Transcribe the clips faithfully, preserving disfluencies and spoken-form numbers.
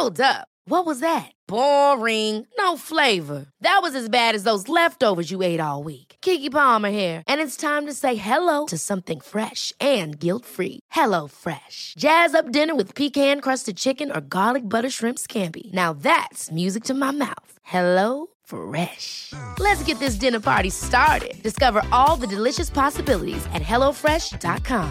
Hold up. What was that? Boring. No flavor. That was as bad as those leftovers you ate all week. Keke Palmer here, and it's time to say hello to something fresh and guilt-free. Hello Fresh. Jazz up dinner with pecan-crusted chicken or garlic butter shrimp scampi. Now that's music to my mouth. Hello Fresh. Let's get this dinner party started. Discover all the delicious possibilities at hello fresh dot com.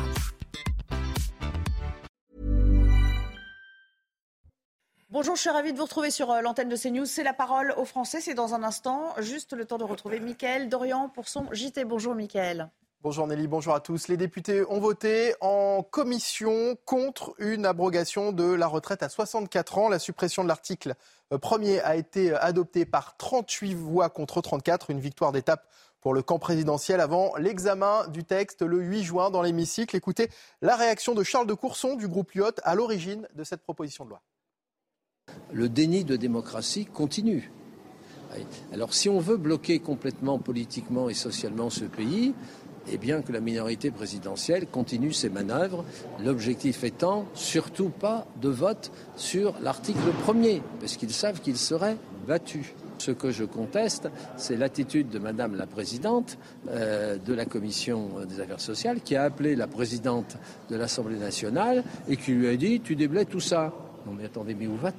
Bonjour, je suis ravie de vous retrouver sur l'antenne de CNews. C'est la parole aux Français. C'est dans un instant, juste le temps de retrouver Mickaël Dorian pour son J T. Bonjour Mickaël. Bonjour Nelly, bonjour à tous. Les députés ont voté en commission contre une abrogation de la retraite à soixante-quatre ans. La suppression de l'article premier a été adoptée par trente-huit voix contre trente-quatre. Une victoire d'étape pour le camp présidentiel avant l'examen du texte le huit juin dans l'hémicycle. Écoutez la réaction de Charles de Courson du groupe Lyot à l'origine de cette proposition de loi. Le déni de démocratie continue. Alors si on veut bloquer complètement politiquement et socialement ce pays, eh bien que la minorité présidentielle continue ses manœuvres, l'objectif étant surtout pas de vote sur l'article premier, parce qu'ils savent qu'ils seraient battus. Ce que je conteste, c'est l'attitude de Madame la Présidente euh, de la Commission des Affaires sociales qui a appelé la Présidente de l'Assemblée nationale et qui lui a dit « tu déblaies tout ça ». Non mais attendez, mais où va-t-on ?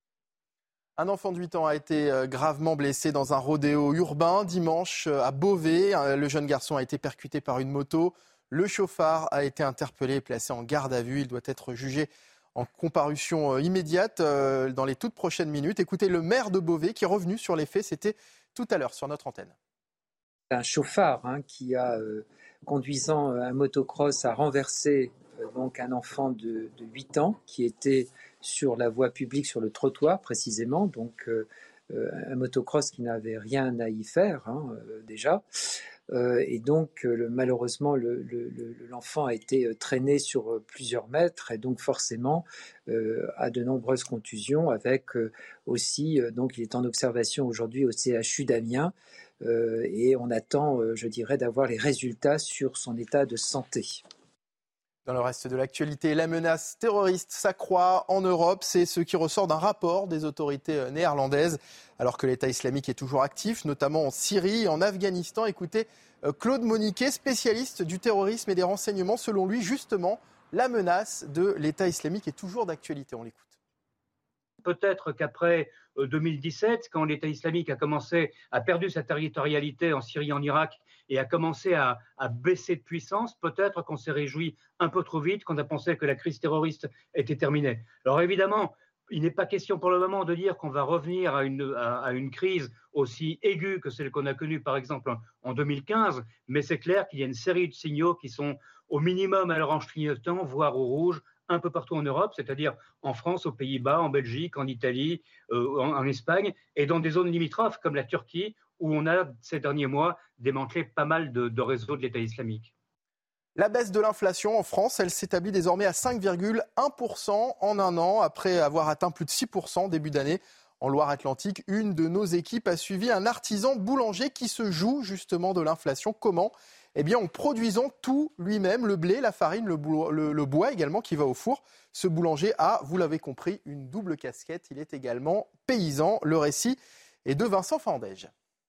Un enfant de huit ans a été gravement blessé dans un rodéo urbain dimanche à Beauvais. Le jeune garçon a été percuté par une moto. Le chauffard a été interpellé et placé en garde à vue. Il doit être jugé en comparution immédiate dans les toutes prochaines minutes. Écoutez le maire de Beauvais qui est revenu sur les faits. C'était tout à l'heure sur notre antenne. Un chauffard hein, qui a, euh, conduisant un motocross, a renversé euh, donc un enfant de, de huit ans qui était sur la voie publique, sur le trottoir précisément, donc euh, euh, un motocross qui n'avait rien à y faire hein, euh, déjà. Euh, et donc euh, le, malheureusement le, le, le, l'enfant a été traîné sur euh, plusieurs mètres et donc forcément euh, a de nombreuses contusions avec euh, aussi, euh, donc il est en observation aujourd'hui au C H U d'Amiens euh, et on attend, euh, je dirais, d'avoir les résultats sur son état de santé. Dans le reste de l'actualité, la menace terroriste s'accroît en Europe. C'est ce qui ressort d'un rapport des autorités néerlandaises. Alors que l'État islamique est toujours actif, notamment en Syrie et en Afghanistan. Écoutez Claude Moniquet, spécialiste du terrorisme et des renseignements. Selon lui, justement, la menace de l'État islamique est toujours d'actualité. On l'écoute. Peut-être qu'après deux mille dix-sept, quand l'État islamique a commencé, a perdu sa territorialité en Syrie et en Irak et a commencé à, à baisser de puissance, peut-être qu'on s'est réjoui un peu trop vite, qu'on a pensé que la crise terroriste était terminée. Alors évidemment, il n'est pas question pour le moment de dire qu'on va revenir à une, à, à une crise aussi aiguë que celle qu'on a connue par exemple en deux mille quinze, mais c'est clair qu'il y a une série de signaux qui sont au minimum à l'orange clignotant, voire au rouge, un peu partout en Europe, c'est-à-dire en France, aux Pays-Bas, en Belgique, en Italie, euh, en, en Espagne, et dans des zones limitrophes comme la Turquie, où on a ces derniers mois démantelé pas mal de, de réseaux de l'État islamique. La baisse de l'inflation en France, elle s'établit désormais à cinq virgule un pour cent en un an, après avoir atteint plus de six pour cent début d'année. En Loire-Atlantique, une de nos équipes a suivi un artisan boulanger qui se joue justement de l'inflation. Comment ? Eh bien, en produisant tout lui-même, le blé, la farine, le, bois, le, le bois également qui va au four. Ce boulanger a, vous l'avez compris, une double casquette. Il est également paysan. Le récit est de Vincent Fandège.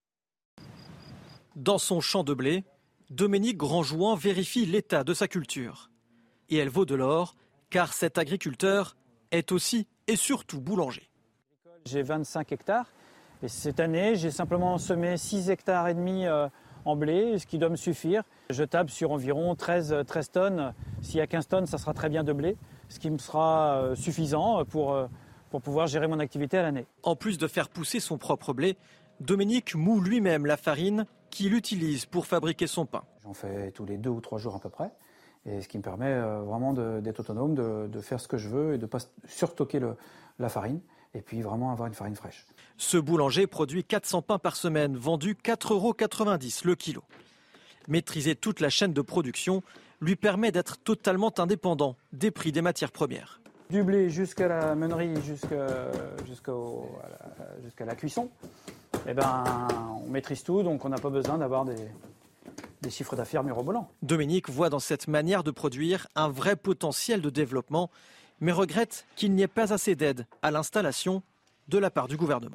Dans son champ de blé, Dominique Grandjouan vérifie l'état de sa culture. Et elle vaut de l'or, car cet agriculteur est aussi et surtout boulanger. J'ai vingt-cinq hectares et cette année, j'ai simplement semé six hectares et demi en blé, ce qui doit me suffire. Je table sur environ treize, treize tonnes. S'il y a quinze tonnes, ça sera très bien de blé, ce qui me sera suffisant pour, pour pouvoir gérer mon activité à l'année. En plus de faire pousser son propre blé, Dominique moud lui-même la farine qu'il utilise pour fabriquer son pain. J'en fais tous les deux ou trois jours à peu près, et ce qui me permet vraiment de, d'être autonome, de, de faire ce que je veux et de ne pas surstocker le, la farine, et puis vraiment avoir une farine fraîche. Ce boulanger produit quatre cents pains par semaine, vendus quatre euros quatre-vingt-dix le kilo. Maîtriser toute la chaîne de production lui permet d'être totalement indépendant des prix des matières premières. Du blé jusqu'à la meunerie, jusqu'à, jusqu'à, la, jusqu'à la cuisson. Eh ben, on maîtrise tout, donc on n'a pas besoin d'avoir des, des chiffres d'affaires mirobolants. Dominique voit dans cette manière de produire un vrai potentiel de développement, mais regrette qu'il n'y ait pas assez d'aide à l'installation de la part du gouvernement.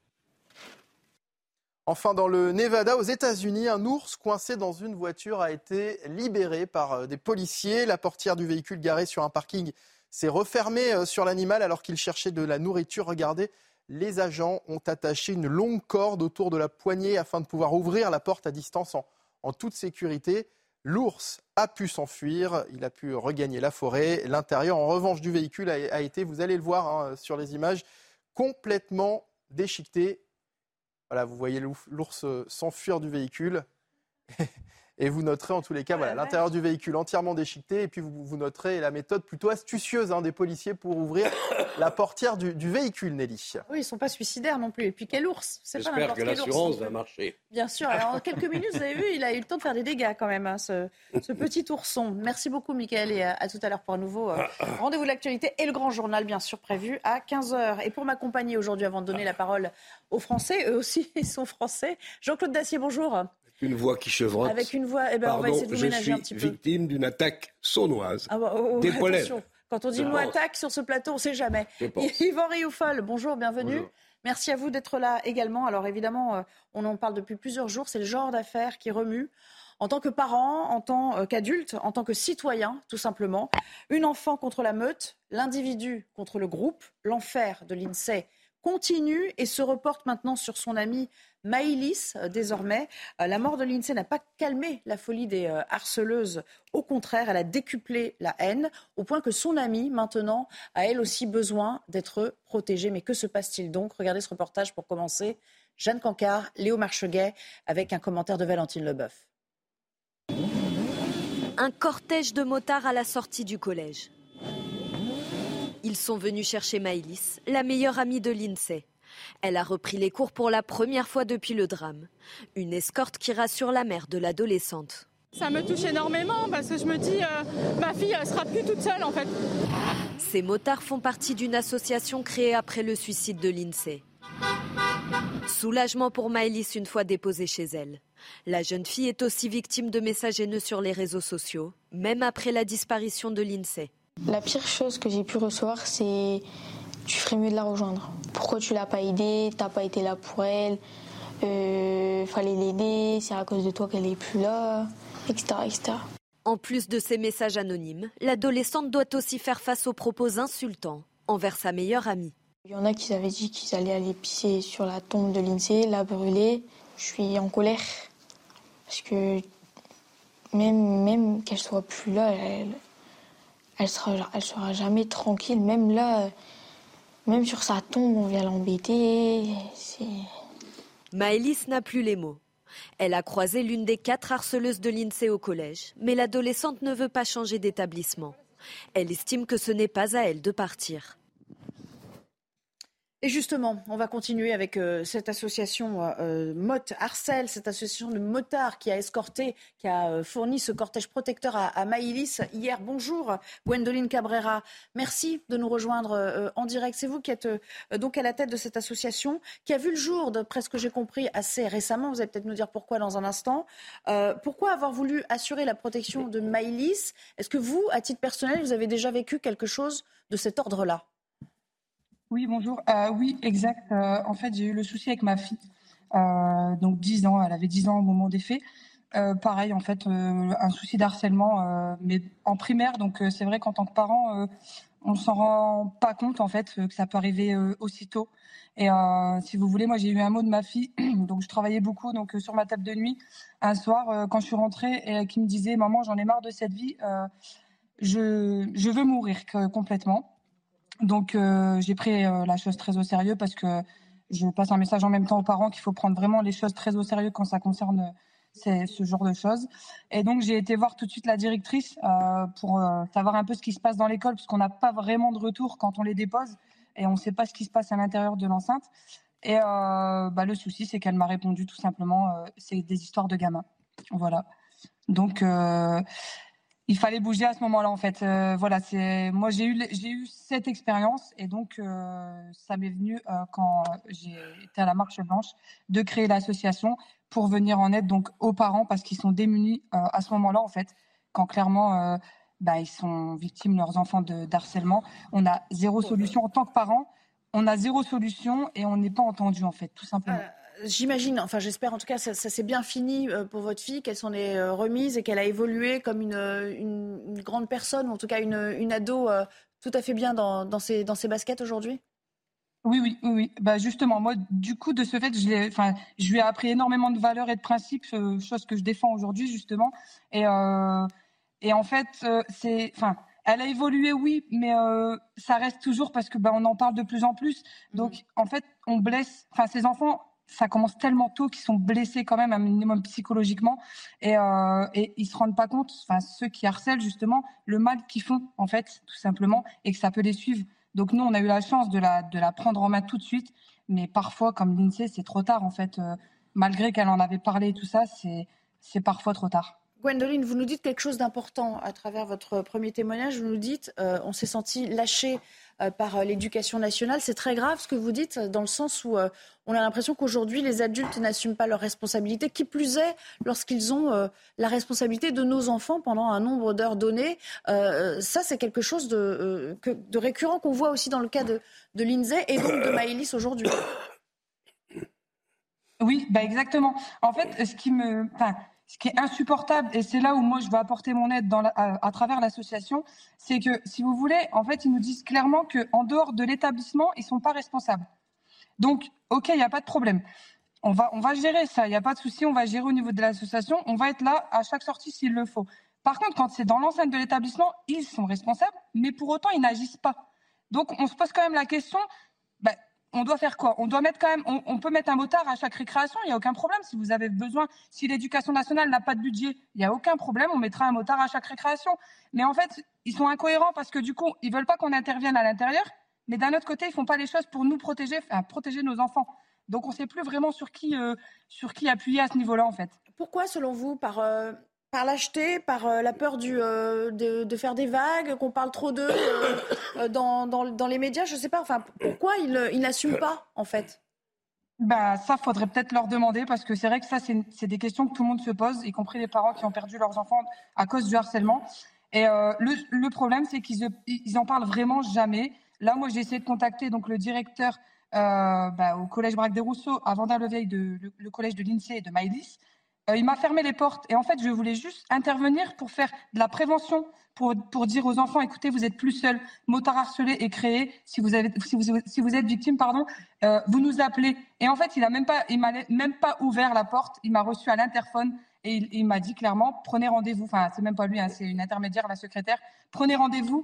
Enfin, dans le Nevada, aux États-Unis, un ours coincé dans une voiture a été libéré par des policiers. La portière du véhicule garé sur un parking s'est refermée sur l'animal alors qu'il cherchait de la nourriture. Regardez, les agents ont attaché une longue corde autour de la poignée afin de pouvoir ouvrir la porte à distance en, en toute sécurité. L'ours a pu s'enfuir, il a pu regagner la forêt. L'intérieur, en revanche, du véhicule a, a été, vous allez le voir hein, sur les images, complètement déchiqueté. Voilà, vous voyez l'ours s'enfuir du véhicule. Et vous noterez en tous les cas voilà, l'intérieur du véhicule entièrement déchiqueté. Et puis vous, vous noterez la méthode plutôt astucieuse hein, des policiers pour ouvrir la portière du, du véhicule, Nelly. Oui, ils ne sont pas suicidaires non plus. Et puis quel ours, c'est pas J'espère que l'assurance va marcher. Bien sûr. Alors en quelques minutes, vous avez vu, il a eu le temps de faire des dégâts quand même, hein, ce, ce petit ourson. Merci beaucoup, Mickaël, et à, à tout à l'heure pour un nouveau euh, rendez-vous de l'actualité et le grand journal, bien sûr, prévu à quinze heures. Et pour m'accompagner aujourd'hui, avant de donner la parole aux Français, eux aussi, ils sont français. Jean-Claude Dacier, bonjour. Une voix qui chevrotte. Avec une voix, eh ben, Pardon, on va essayer de vous ménager un petit peu. Je suis victime d'une attaque sournoise. Ah bah, oh, des pollens. Quand on dit le mot attaque sur ce plateau, on ne sait jamais. Yvan Rioufol, bonjour, bienvenue. Bonjour. Merci à vous d'être là également. Alors évidemment, on en parle depuis plusieurs jours. C'est le genre d'affaire qui remue. En tant que parent, en tant qu'adulte, en tant que citoyen, tout simplement. Une enfant contre la meute, l'individu contre le groupe. L'enfer de l'INSEE continue et se reporte maintenant sur son amie Maëlys, désormais. La mort de l'INSEE n'a pas calmé la folie des harceleuses. Au contraire, elle a décuplé la haine, au point que son amie, maintenant, a elle aussi besoin d'être protégée. Mais que se passe-t-il donc ? Regardez ce reportage pour commencer. Jeanne Cancard, Léo Marcheguet, avec un commentaire de Valentine Leboeuf. Un cortège de motards à la sortie du collège. Ils sont venus chercher Maëlys, la meilleure amie de l'INSEE. Elle a repris les cours pour la première fois depuis le drame. Une escorte qui rassure la mère de l'adolescente. Ça me touche énormément parce que je me dis, euh, ma fille, elle sera plus toute seule en fait. Ces motards font partie d'une association créée après le suicide de l'INSEE. Soulagement pour Maëlys une fois déposée chez elle. La jeune fille est aussi victime de messages haineux sur les réseaux sociaux, même après la disparition de l'INSEE. La pire chose que j'ai pu recevoir, c'est tu ferais mieux de la rejoindre. Pourquoi tu l'as pas aidée? T'as pas été là pour elle. Euh, fallait l'aider. C'est à cause de toi qu'elle est plus là, et cetera, et cetera. En plus de ces messages anonymes, l'adolescente doit aussi faire face aux propos insultants envers sa meilleure amie. Il y en a qui avaient dit qu'ils allaient aller pisser sur la tombe de l'INSEE, la brûler. Je suis en colère parce que même, même qu'elle soit plus là, elle, elle sera, elle sera jamais tranquille. Même là, même sur sa tombe, on vient l'embêter. C'est... Maëlys n'a plus les mots. Elle a croisé l'une des quatre harceleuses de l'INSEE au collège, mais l'adolescente ne veut pas changer d'établissement. Elle estime que ce n'est pas à elle de partir. Et justement, on va continuer avec euh, cette association euh, Mot Harcèle, cette association de motards qui a escorté, qui a euh, fourni ce cortège protecteur à, à Maëlys hier. Bonjour Gwendoline Cabrera, merci de nous rejoindre euh, en direct. C'est vous qui êtes euh, donc à la tête de cette association qui a vu le jour, d'après ce que j'ai compris, assez récemment. Vous allez peut-être nous dire pourquoi dans un instant. Euh, pourquoi avoir voulu assurer la protection de Maëlys ? Est-ce que vous, à titre personnel, vous avez déjà vécu quelque chose de cet ordre-là ? Oui, bonjour. Euh, oui, exact. Euh, en fait, j'ai eu le souci avec ma fille. Euh, donc dix ans, elle avait dix ans au moment des faits. Euh, pareil, en fait, euh, un souci d'harcèlement, euh, mais en primaire. Donc euh, c'est vrai qu'en tant que parent, euh, on ne s'en rend pas compte, en fait, que ça peut arriver euh, aussitôt. Et euh, si vous voulez, moi, j'ai eu un mot de ma fille. Donc je travaillais beaucoup donc, euh, sur ma table de nuit. Un soir, euh, quand je suis rentrée, et qui me disait « Maman, j'en ai marre de cette vie. Euh, je, je veux mourir que, complètement ». Donc euh, j'ai pris euh, la chose très au sérieux parce que je passe un message en même temps aux parents qu'il faut prendre vraiment les choses très au sérieux quand ça concerne euh, ces, ce genre de choses. Et donc j'ai été voir tout de suite la directrice euh, pour euh, savoir un peu ce qui se passe dans l'école parce qu'on n'a pas vraiment de retour quand on les dépose et on ne sait pas ce qui se passe à l'intérieur de l'enceinte. Et euh, bah, le souci c'est qu'elle m'a répondu tout simplement euh, c'est des histoires de gamins. Voilà. Donc euh, il fallait bouger à ce moment-là, en fait. Euh, voilà, c'est moi j'ai eu j'ai eu cette expérience et donc euh, ça m'est venu euh, quand j'ai été à la Marche Blanche de créer l'association pour venir en aide donc aux parents parce qu'ils sont démunis euh, à ce moment-là, en fait, quand clairement euh, bah, ils sont victimes, leurs enfants, de, d'harcèlement. On a zéro solution. En tant que parents, on a zéro solution et on n'est pas entendu, en fait, tout simplement. Euh, j'imagine, enfin j'espère en tout cas, ça, ça s'est bien fini pour votre fille, qu'elle s'en est remise et qu'elle a évolué comme une, une, une grande personne, ou en tout cas une, une ado euh, tout à fait bien dans, dans, ses, dans ses baskets aujourd'hui. Oui, oui, oui, oui. Bah justement, moi, du coup, de ce fait, je, l'ai, enfin, je lui ai appris énormément de valeurs et de principes, euh, chose que je défends aujourd'hui, justement. Et, euh, et en fait, euh, c'est, enfin, elle a évolué, oui, mais euh, ça reste toujours parce que bah, on en parle de plus en plus. Donc, mmh. en fait, on blesse, enfin, ces enfants, ça commence tellement tôt qu'ils sont blessés quand même un minimum psychologiquement et, euh, et ils se rendent pas compte, enfin, ceux qui harcèlent, justement, le mal qu'ils font, en fait, tout simplement, et que ça peut les suivre. Donc nous, on a eu la chance de la, de la prendre en main tout de suite, mais parfois, comme l'INSEE, c'est trop tard en fait. Euh, malgré qu'elle en avait parlé et tout ça, c'est, c'est parfois trop tard. Gwendoline, vous nous dites quelque chose d'important à travers votre premier témoignage. Vous nous dites, euh, on s'est senti lâché euh, par euh, l'éducation nationale. C'est très grave ce que vous dites, dans le sens où euh, on a l'impression qu'aujourd'hui, les adultes n'assument pas leurs responsabilités. Qui plus est, lorsqu'ils ont euh, la responsabilité de nos enfants pendant un nombre d'heures données. Euh, ça, c'est quelque chose de, euh, que, de récurrent qu'on voit aussi dans le cas de, de l'INSEE et donc de Maëlys aujourd'hui. Oui, bah exactement. En fait, ce qui me... Enfin, ce qui est insupportable, et c'est là où moi je veux apporter mon aide dans la, à, à travers l'association, c'est que, si vous voulez, en fait, ils nous disent clairement qu'en dehors de l'établissement, ils ne sont pas responsables. Donc, ok, il n'y a pas de problème. On va, on va gérer ça, il n'y a pas de souci, on va gérer au niveau de l'association, on va être là à chaque sortie s'il le faut. Par contre, quand c'est dans l'enceinte de l'établissement, ils sont responsables, mais pour autant, ils n'agissent pas. Donc, on se pose quand même la question... Bah, on doit faire quoi ? On doit mettre quand même, on, on peut mettre un motard à chaque récréation, il n'y a aucun problème. Si vous avez besoin, si l'éducation nationale n'a pas de budget, il n'y a aucun problème, on mettra un motard à chaque récréation. Mais en fait, ils sont incohérents parce que du coup, ils ne veulent pas qu'on intervienne à l'intérieur, mais d'un autre côté, ils ne font pas les choses pour nous protéger, enfin, protéger nos enfants. Donc on ne sait plus vraiment sur qui, euh, sur qui appuyer à ce niveau-là, en fait. Pourquoi, selon vous, par... Euh... Par lâcheté, par euh, la peur du, euh, de, de faire des vagues, qu'on parle trop d'eux euh, dans, dans, dans les médias, je ne sais pas. Enfin, pourquoi ils, ils n'assument pas, en fait ? Bah, ça, faudrait peut-être leur demander, parce que c'est vrai que ça, c'est, c'est des questions que tout le monde se pose, y compris les parents qui ont perdu leurs enfants à cause du harcèlement. Et euh, le, le problème, c'est qu'ils ils en parlent vraiment jamais. Là, moi, j'ai essayé de contacter donc le directeur euh, bah, au collège Braque-des-Rousseaux, à Vendin-le-Vieil, de, le, le collège de l'INSEE et de Maëlys. Euh, il m'a fermé les portes et en fait, je voulais juste intervenir pour faire de la prévention, pour, pour dire aux enfants, écoutez, vous n'êtes plus seuls, motard harcelé est créé, si vous, avez, si vous, si vous êtes victime, pardon, euh, vous nous appelez. Et en fait, il a même pas, il m'a même pas ouvert la porte, il m'a reçu à l'interphone et il, il m'a dit clairement, prenez rendez-vous, enfin, c'est même pas lui, hein, c'est une intermédiaire, la secrétaire, prenez rendez-vous.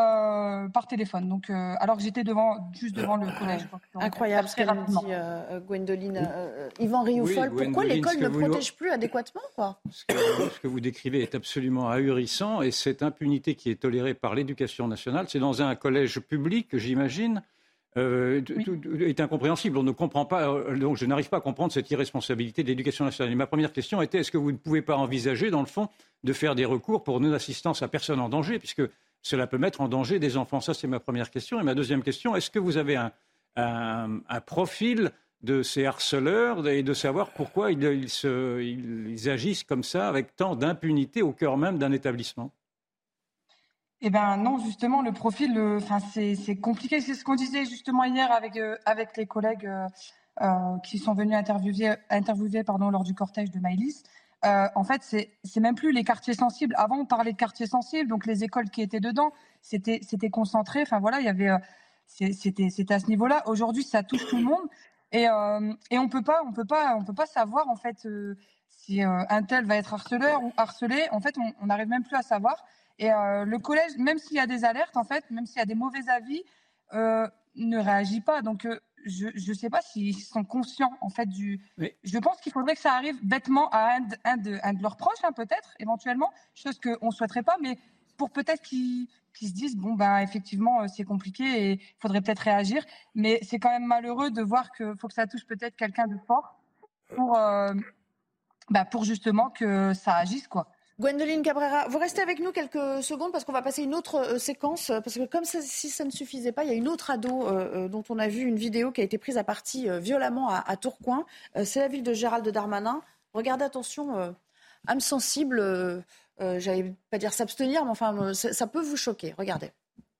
Euh, par téléphone, donc euh, alors que j'étais devant, juste devant le collège. Incroyable ce qu'elle dit, euh, Gwendoline. Euh, Yvan Rioufol, oui, pourquoi l'école ne protège nous... plus adéquatement, quoi ? ce, que, ce que vous décrivez est absolument ahurissant, et cette impunité qui est tolérée par l'éducation nationale, c'est dans un collège public, j'imagine, euh, oui. tout, tout est incompréhensible. On ne comprend pas, donc je n'arrive pas à comprendre cette irresponsabilité de l'éducation nationale. Et ma première question était, est-ce que vous ne pouvez pas envisager, dans le fond, de faire des recours pour non-assistance à personne en danger, puisque cela peut mettre en danger des enfants. Ça, c'est ma première question. Et ma deuxième question, est-ce que vous avez un, un, un profil de ces harceleurs et de savoir pourquoi ils, ils, se, ils agissent comme ça, avec tant d'impunité au cœur même d'un établissement ? Eh bien non, justement, le profil, euh, c'est, c'est compliqué. C'est ce qu'on disait justement hier avec, euh, avec les collègues euh, euh, qui sont venus interviewer, interviewer pardon, lors du cortège de Maëlys. Euh, en fait, c'est, c'est même plus les quartiers sensibles. Avant, on parlait de quartiers sensibles, donc les écoles qui étaient dedans, c'était, c'était concentré. Enfin voilà, il y avait, euh, c'est, c'était, c'était à ce niveau-là. Aujourd'hui, ça touche tout le monde, et, euh, et on peut pas, on peut pas, on peut pas savoir en fait euh, si euh, un tel va être harceleur ou harcelé. En fait, on n'arrive même plus à savoir. Et euh, le collège, même s'il y a des alertes, en fait, même s'il y a des mauvais avis, euh, ne réagit pas. Donc euh, je ne sais pas s'ils sont conscients en fait du. Oui. Je pense qu'il faudrait que ça arrive bêtement à un de, un de, un de leurs proches, hein, peut-être, éventuellement, chose qu'on ne souhaiterait pas, mais pour peut-être qu'ils, qu'ils se disent bon ben effectivement c'est compliqué et il faudrait peut-être réagir. Mais c'est quand même malheureux de voir qu'il faut que ça touche peut-être quelqu'un de fort pour, euh, bah, pour justement que ça agisse, quoi. Gwendoline Cabrera, vous restez avec nous quelques secondes parce qu'on va passer une autre euh, séquence, parce que comme ça, si ça ne suffisait pas, il y a une autre ado euh, dont on a vu une vidéo qui a été prise à partie euh, violemment à, à Tourcoing. Euh, c'est la ville de Gérald Darmanin. Regardez, attention, euh, âme sensible, euh, euh, j'allais pas dire s'abstenir, mais enfin, euh, ça, ça peut vous choquer. Regardez.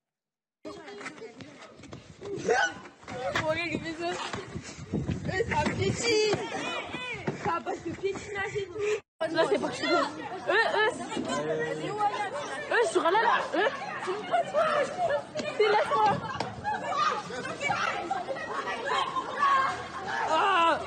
Ça piétine. Ça parce que piétinage et tout. Là, c'est pas que je eux, eux, eux, sur là, là, eux. C'est là, là. Ah.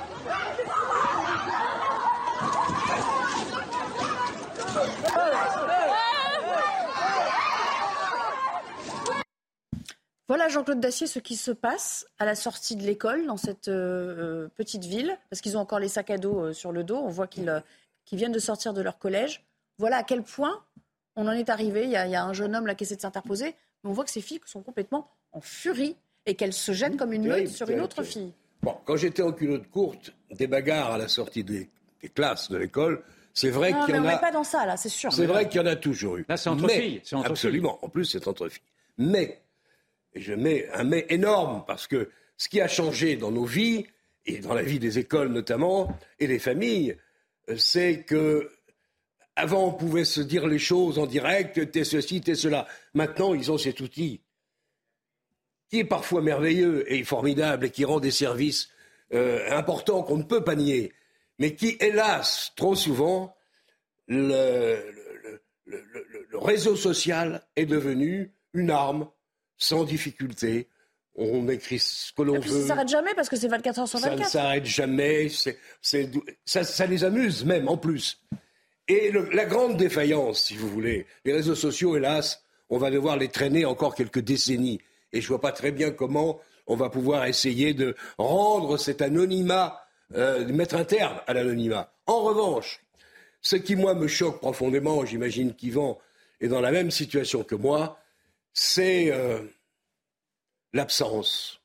Voilà, Jean-Claude Dacier, ce qui se passe à la sortie de l'école dans cette euh, petite ville, parce qu'ils ont encore les sacs à dos euh, sur le dos. On voit qu'ils, euh, qu'ils viennent de sortir de leur collège. Voilà à quel point on en est arrivé. Il y a, il y a un jeune homme là qui essaie de s'interposer, mais on voit que ces filles sont complètement en furie et qu'elles se jettent comme une meute sur une autre fille. Bon, quand j'étais en culotte courte, des bagarres à la sortie des, des classes de l'école, c'est vrai non, qu'il y en mais on a. n'est pas dans ça là, c'est sûr. C'est vrai qu'il y en a toujours eu. Là, c'est entre mais, filles. C'est entre absolument. filles. En plus, c'est entre filles. Mais, et je mets un mais énorme, parce que ce qui a changé dans nos vies, et dans la vie des écoles notamment, et des familles, c'est que avant on pouvait se dire les choses en direct, t'es ceci, t'es cela. Maintenant, ils ont cet outil qui est parfois merveilleux et formidable et qui rend des services euh, importants qu'on ne peut pas nier, mais qui, hélas, trop souvent, le, le, le, le, le réseau social est devenu une arme sans difficulté. On écrit ce que l'on Et puis veut. ça ne s'arrête jamais parce que c'est vingt-quatre heures sur Ça vingt-quatre. ne s'arrête jamais. C'est, c'est, ça, ça les amuse même, en plus. Et le, la grande défaillance, si vous voulez, les réseaux sociaux, hélas, on va devoir les traîner encore quelques décennies. Et je ne vois pas très bien comment on va pouvoir essayer de rendre cet anonymat, euh, de mettre un terme à l'anonymat. En revanche, ce qui, moi, me choque profondément, j'imagine qu'Yvan est dans la même situation que moi, c'est euh, l'absence,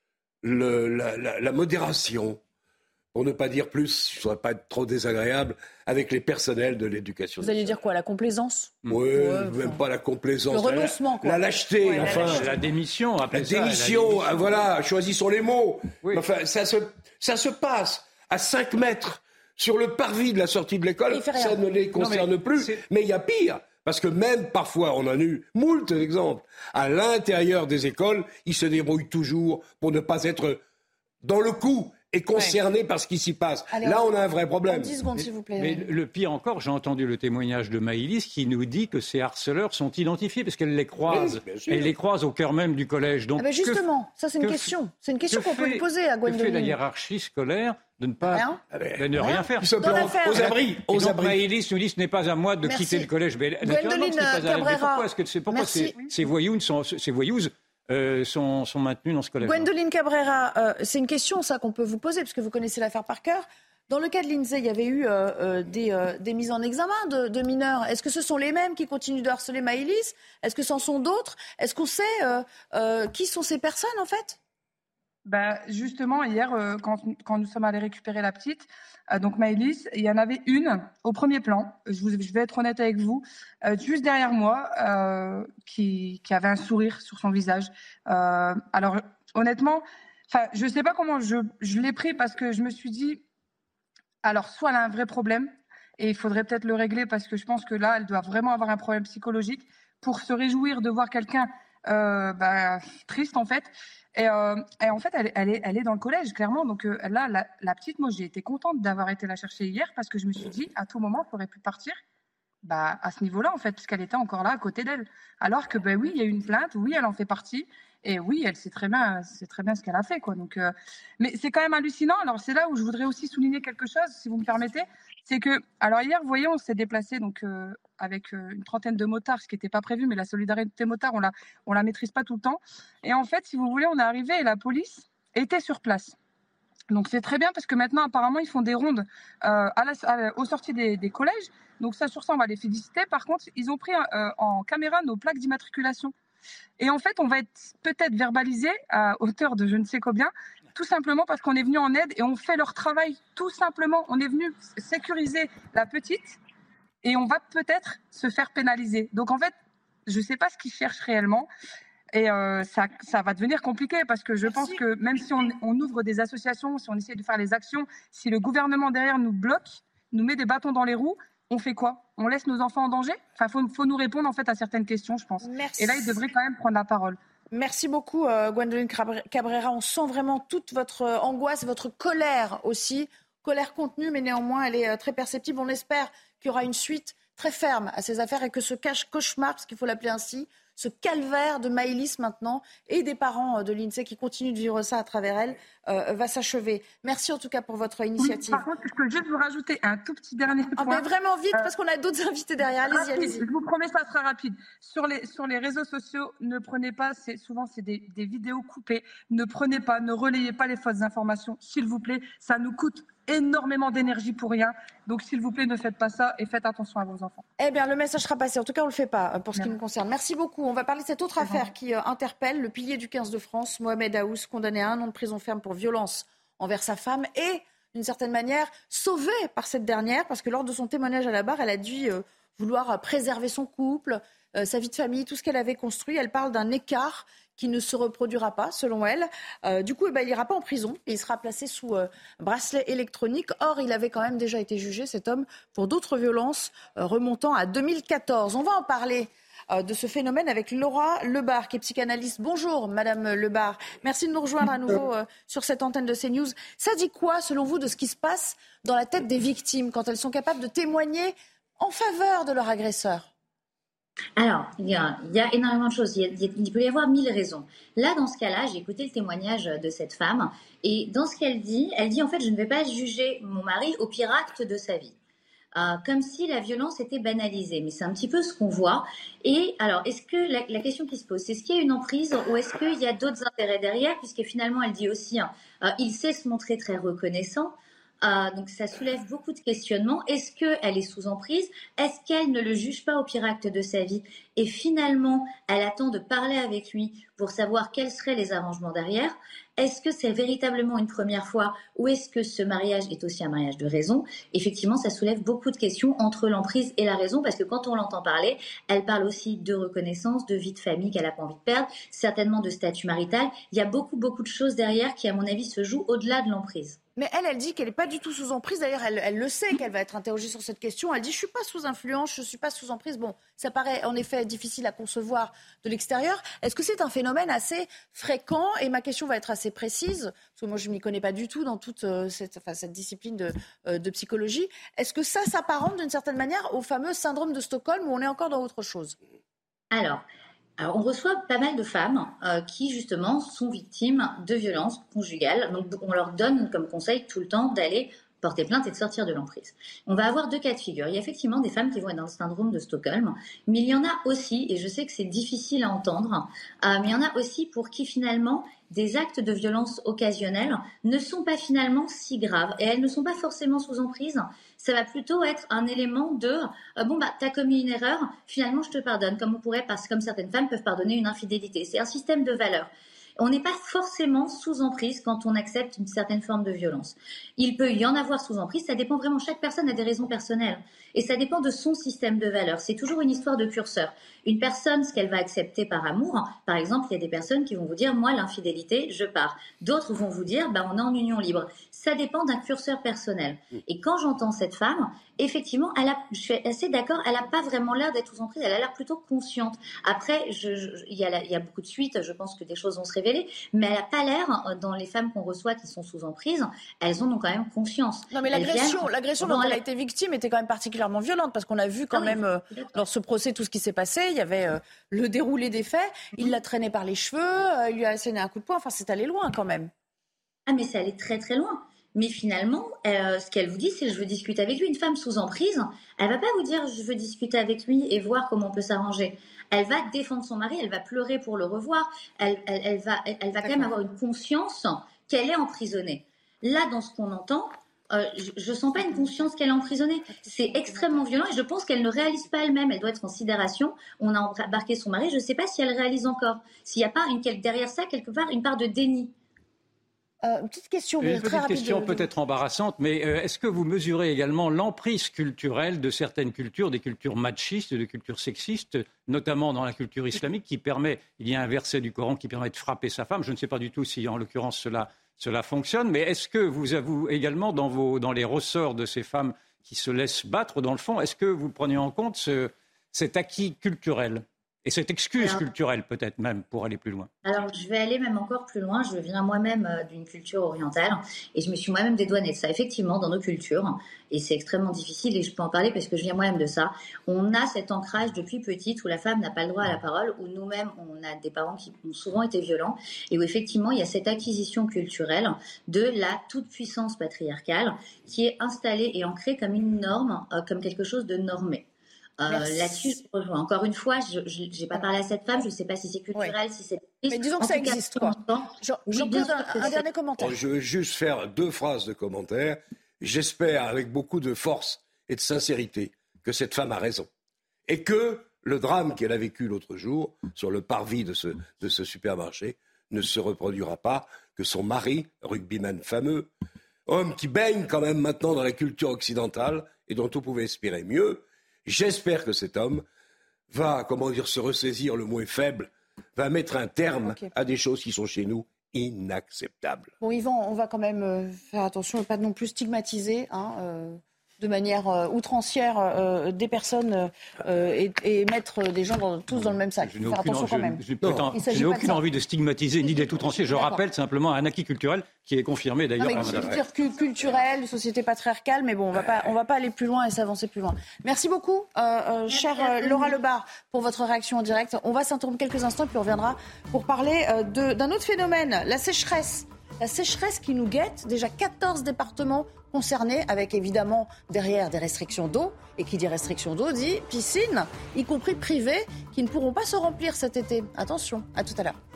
le, la, la, la modération, pour ne pas dire plus, je ne voudrais pas être trop désagréable, avec les personnels de l'éducation. Vous allez dire quoi, la complaisance ? Oui, ouais, même pas la complaisance. Le renoncement, quoi. La lâcheté, ouais, enfin. La, la démission, La appelez ça, démission, la démission. voilà, choisissons les mots. Oui. Enfin, ça se, ça se passe à cinq mètres sur le parvis de la sortie de l'école. Ça ne les concerne non, mais plus. C'est... Mais il y a pire. Parce que même parfois, on en a eu moult exemples, à l'intérieur des écoles, ils se débrouillent toujours pour ne pas être dans le coup et concerné ouais. par ce qui s'y passe. Allez, Là, on a un vrai problème. dix secondes, s'il vous plaît. Mais le pire encore, j'ai entendu le témoignage de Maëlys qui nous dit que ces harceleurs sont identifiés parce qu'elle les croise. Oui, elle les croise au cœur même du collège. Donc, ah ben justement, que, ça c'est une que, question. C'est une question qu'on fait, peut lui poser à Gwendoline. Que fait la hiérarchie scolaire de ne pas rien. de ne rien, rien faire. Tout simplement, aux abris. Aux donc, abris. Maëlys nous dit ce n'est pas à moi de Merci. quitter le collège. Mais Gwendoline ce n'est pas Cabrera. Mais pourquoi est-ce que c'est pourquoi ces, ces voyous sont ces voyous Euh, sont, sont maintenus dans ce collège. Gwendoline Cabrera, euh, c'est une question ça qu'on peut vous poser, puisque vous connaissez l'affaire par cœur. Dans le cas de l'INSEE, il y avait eu euh, euh, des, euh, des mises en examen de, de mineurs. Est-ce que ce sont les mêmes qui continuent de harceler Maëlys ? Est-ce que c'en sont d'autres ? Est-ce qu'on sait euh, euh, qui sont ces personnes en fait ? Bah, justement, hier, euh, quand, quand nous sommes allés récupérer la petite, euh, donc Maëlys, il y en avait une au premier plan, je, vous, je vais être honnête avec vous, euh, juste derrière moi, euh, qui, qui avait un sourire sur son visage. Euh, alors, honnêtement, je ne sais pas comment je, je l'ai pris parce que je me suis dit, alors, soit elle a un vrai problème, et il faudrait peut-être le régler parce que je pense que là, elle doit vraiment avoir un problème psychologique pour se réjouir de voir quelqu'un euh, bah, triste, en fait. Et, euh, et en fait, elle, elle, est, elle est dans le collège, clairement. Donc euh, là, la, la petite, moi, j'ai été contente d'avoir été la chercher hier parce que je me suis dit, à tout moment, elle aurait pu partir bah, à ce niveau-là, en fait, puisqu'elle était encore là, à côté d'elle. Alors que, ben bah, oui, il y a eu une plainte, oui, elle en fait partie. Et oui, elle sait très bien, c'est très bien ce qu'elle a fait, quoi. Donc, euh, mais c'est quand même hallucinant. Alors, c'est là où je voudrais aussi souligner quelque chose, si vous me permettez. C'est que, alors hier, vous voyez, on s'est déplacé donc, euh, avec euh, une trentaine de motards, ce qui n'était pas prévu, mais la solidarité motard, on la, on la maîtrise pas tout le temps. Et en fait, si vous voulez, on est arrivé et la police était sur place. Donc, c'est très bien parce que maintenant, apparemment, ils font des rondes euh, à la, à, aux sorties des, des collèges. Donc, ça, sur ça, on va les féliciter. Par contre, ils ont pris euh, en caméra nos plaques d'immatriculation. Et en fait, on va être peut-être verbalisé à hauteur de je ne sais combien, tout simplement parce qu'on est venu en aide et on fait leur travail. Tout simplement, on est venu sécuriser la petite et on va peut-être se faire pénaliser. Donc en fait, je ne sais pas ce qu'ils cherchent réellement et euh, ça, ça va devenir compliqué parce que je pense que même si on, on ouvre des associations, si on essaie de faire les actions, si le gouvernement derrière nous bloque, nous met des bâtons dans les roues, on fait quoi? On laisse nos enfants en danger? Enfin, faut, faut nous répondre en fait à certaines questions, je pense. Merci. Et là, il devrait quand même prendre la parole. Merci beaucoup, euh, Gwendoline Cabrera. On sent vraiment toute votre euh, angoisse, votre colère aussi. Colère contenue, mais néanmoins, elle est euh, très perceptible. On espère qu'il y aura une suite très ferme à ces affaires et que ce cache cauchemar, parce qu'il faut l'appeler ainsi, ce calvaire de Maëlys maintenant et des parents de l'INSEE qui continuent de vivre ça à travers elle euh, va s'achever. Merci en tout cas pour votre initiative. Oui, par contre, je peux juste vous rajouter un tout petit dernier point. Ah ben vraiment vite, euh, parce qu'on a d'autres invités derrière. Allez-y, rapide, allez-y. Je vous promets, ça sera rapide. Sur les, sur les réseaux sociaux, ne prenez pas, c'est, souvent c'est des, des vidéos coupées, ne prenez pas, ne relayez pas les fausses informations, s'il vous plaît. Ça nous coûte énormément d'énergie pour rien. Donc, s'il vous plaît, ne faites pas ça et faites attention à vos enfants. Eh bien, le message sera passé. En tout cas, on ne le fait pas pour ce qui nous concerne. Merci beaucoup. On va parler de cette autre affaire qui euh, interpelle le pilier du quinze de France, Mohamed Aous, condamné à un an de prison ferme pour violence envers sa femme et, d'une certaine manière, sauvé par cette dernière parce que lors de son témoignage à la barre, elle a dû euh, vouloir préserver son couple, euh, sa vie de famille, tout ce qu'elle avait construit. Elle parle d'un écart qui ne se reproduira pas, selon elle. Euh, du coup, eh ben, il n'ira pas en prison et il sera placé sous euh, bracelet électronique. Or, il avait quand même déjà été jugé, cet homme, pour d'autres violences euh, remontant à deux mille quatorze. On va en parler euh, de ce phénomène avec Laura Lebar, qui est psychanalyste. Bonjour, Madame Lebar. Merci de nous rejoindre à nouveau euh, sur cette antenne de CNews. Ça dit quoi, selon vous, de ce qui se passe dans la tête des victimes quand elles sont capables de témoigner en faveur de leur agresseur ? Alors, il y, a, il y a énormément de choses. Il, y a, il peut y avoir mille raisons. Là, dans ce cas-là, j'ai écouté le témoignage de cette femme. Et dans ce qu'elle dit, elle dit en fait, je ne vais pas juger mon mari au pire acte de sa vie. Euh, comme si la violence était banalisée. Mais c'est un petit peu ce qu'on voit. Et alors, est-ce que la, la question qui se pose, c'est est-ce qu'il y a une emprise ou est-ce qu'il y a d'autres intérêts derrière? Puisque finalement, elle dit aussi, hein, euh, il sait se montrer très reconnaissant. Euh, donc ça soulève beaucoup de questionnements. Est-ce qu'elle est sous emprise? Est-ce qu'elle ne le juge pas au pire acte de sa vie? Et finalement, elle attend de parler avec lui pour savoir quels seraient les arrangements derrière. Est-ce que c'est véritablement une première fois ou est-ce que ce mariage est aussi un mariage de raison? Effectivement, ça soulève beaucoup de questions entre l'emprise et la raison parce que quand on l'entend parler, elle parle aussi de reconnaissance, de vie de famille qu'elle n'a pas envie de perdre, certainement de statut marital. Il y a beaucoup, beaucoup de choses derrière qui, à mon avis, se jouent au-delà de l'emprise. Mais elle, elle dit qu'elle n'est pas du tout sous emprise. D'ailleurs, elle, elle le sait qu'elle va être interrogée sur cette question. Elle dit « je ne suis pas sous influence, je ne suis pas sous emprise ». Bon, ça paraît en effet difficile à concevoir de l'extérieur. Est-ce que c'est un phénomène assez fréquent? Et ma question va être assez précise, parce que moi, je ne m'y connais pas du tout dans toute euh, cette, enfin, cette discipline de, euh, de psychologie. Est-ce que ça s'apparente d'une certaine manière au fameux syndrome de Stockholm où on est encore dans autre chose? Alors... Alors, on reçoit pas mal de femmes euh, qui, justement, sont victimes de violences conjugales. Donc, on leur donne comme conseil tout le temps d'aller porter plainte et de sortir de l'emprise. On va avoir deux cas de figure. Il y a effectivement des femmes qui vont être dans le syndrome de Stockholm, mais il y en a aussi, et je sais que c'est difficile à entendre, euh, mais il y en a aussi pour qui, finalement, des actes de violence occasionnels ne sont pas finalement si graves et elles ne sont pas forcément sous emprise. Ça va plutôt être un élément de euh, bon bah t'as commis une erreur, finalement je te pardonne, comme on pourrait, parce comme certaines femmes peuvent pardonner une infidélité. C'est un système de valeurs. On n'est pas forcément sous emprise quand on accepte une certaine forme de violence. Il peut y en avoir sous emprise, ça dépend vraiment, chaque personne a des raisons personnelles et ça dépend de son système de valeurs. C'est toujours une histoire de curseur. Une personne, ce qu'elle va accepter par amour, par exemple, il y a des personnes qui vont vous dire « moi, l'infidélité, je pars ». D'autres vont vous dire bah, « on est en union libre ». Ça dépend d'un curseur personnel. Et quand j'entends cette femme, effectivement, elle a, je suis assez d'accord, elle n'a pas vraiment l'air d'être sous emprise, elle a l'air plutôt consciente. Après, je, je, il, y a la, il y a beaucoup de suites, je pense que des choses vont se révéler, mais elle n'a pas l'air, dans les femmes qu'on reçoit qui sont sous emprise, elles en ont quand même conscience. Non mais l'agression, viennent, l'agression dont elle a été victime était quand même particulièrement violente, parce qu'on a vu quand ah, même, euh, dans ce procès, tout ce qui s'est passé, il y avait euh, le déroulé des faits, il l'a traîné par les cheveux, euh, il lui a asséné un coup de poing, enfin c'est allé loin quand même. Ah mais c'est allé très très loin. Mais finalement, euh, ce qu'elle vous dit, c'est « je veux discuter avec lui ». Une femme sous emprise, elle va pas vous dire « je veux discuter avec lui et voir comment on peut s'arranger ». Elle va défendre son mari, elle va pleurer pour le revoir, elle, elle, elle va, elle, elle va quand même avoir une conscience qu'elle est emprisonnée. Là, dans ce qu'on entend, euh, je ne sens pas une conscience qu'elle est emprisonnée. C'est extrêmement violent et je pense qu'elle ne réalise pas elle-même. Elle doit être en sidération. On a embarqué son mari, je ne sais pas si elle réalise encore. S'il n'y a pas une, derrière ça, quelque part, une part de déni. Euh, une petite question, une très petite rapide. question de... peut-être embarrassante, mais euh, est-ce que vous mesurez également l'emprise culturelle de certaines cultures, des cultures machistes, des cultures sexistes, notamment dans la culture islamique, qui permet, il y a un verset du Coran qui permet de frapper sa femme. Je ne sais pas du tout si, en l'occurrence, cela, cela fonctionne, mais est-ce que vous avouez également dans, vos, dans les ressorts de ces femmes qui se laissent battre dans le fond. Est-ce que vous prenez en compte ce, cet acquis culturel et cette excuse alors, culturelle peut-être même pour aller plus loin? Alors je vais aller même encore plus loin. Je viens moi-même euh, d'une culture orientale et je me suis moi-même dédouanée de ça. Effectivement, dans nos cultures, et c'est extrêmement difficile et je peux en parler parce que je viens moi-même de ça, on a cet ancrage depuis petite où la femme n'a pas le droit à la parole, où nous-mêmes on a des parents qui ont souvent été violents et où effectivement il y a cette acquisition culturelle de la toute-puissance patriarcale qui est installée et ancrée comme une norme, euh, comme quelque chose de normé. Euh, là-dessus, je rejoins. Encore une fois, je n'ai pas parlé à cette femme, je ne sais pas si c'est culturel, oui. si c'est... Mais disons que ça existe, quoi. J'en oui, pose un, un dernier commentaire. Je veux juste faire deux phrases de commentaire. J'espère, avec beaucoup de force et de sincérité, que cette femme a raison. Et que le drame qu'elle a vécu l'autre jour, sur le parvis de ce, de ce supermarché, ne se reproduira pas, que son mari, rugbyman fameux, homme qui baigne quand même maintenant dans la culture occidentale et dont on pouvait espérer mieux, j'espère que cet homme va, comment dire, se ressaisir, le mot est faible, va mettre un terme okay. à des choses qui sont chez nous inacceptables. Bon, Yvan, on va quand même euh, faire attention et pas non plus stigmatiser hein, euh, de manière euh, outrancière euh, des personnes euh, et, et mettre des gens dans, tous dans le même sac. Je n'ai aucune, envie, quand même. Je, je, je, je n'ai aucune envie de stigmatiser ni d'être outrancier. Je D'accord. rappelle simplement un acquis culturel qui est confirmé d'ailleurs. Ah, par culture culturelle, société patriarcale, mais bon, on va pas, on va pas aller plus loin et s'avancer plus loin. Merci beaucoup, euh, euh, chère euh, Laura Lebar, pour votre réaction en direct. On va s'interrompre quelques instants puis on reviendra pour parler euh, de, d'un autre phénomène, la sécheresse. La sécheresse qui nous guette, déjà quatorze départements concernés, avec évidemment derrière des restrictions d'eau. Et qui dit restrictions d'eau dit piscines, y compris privées, qui ne pourront pas se remplir cet été. Attention, à tout à l'heure.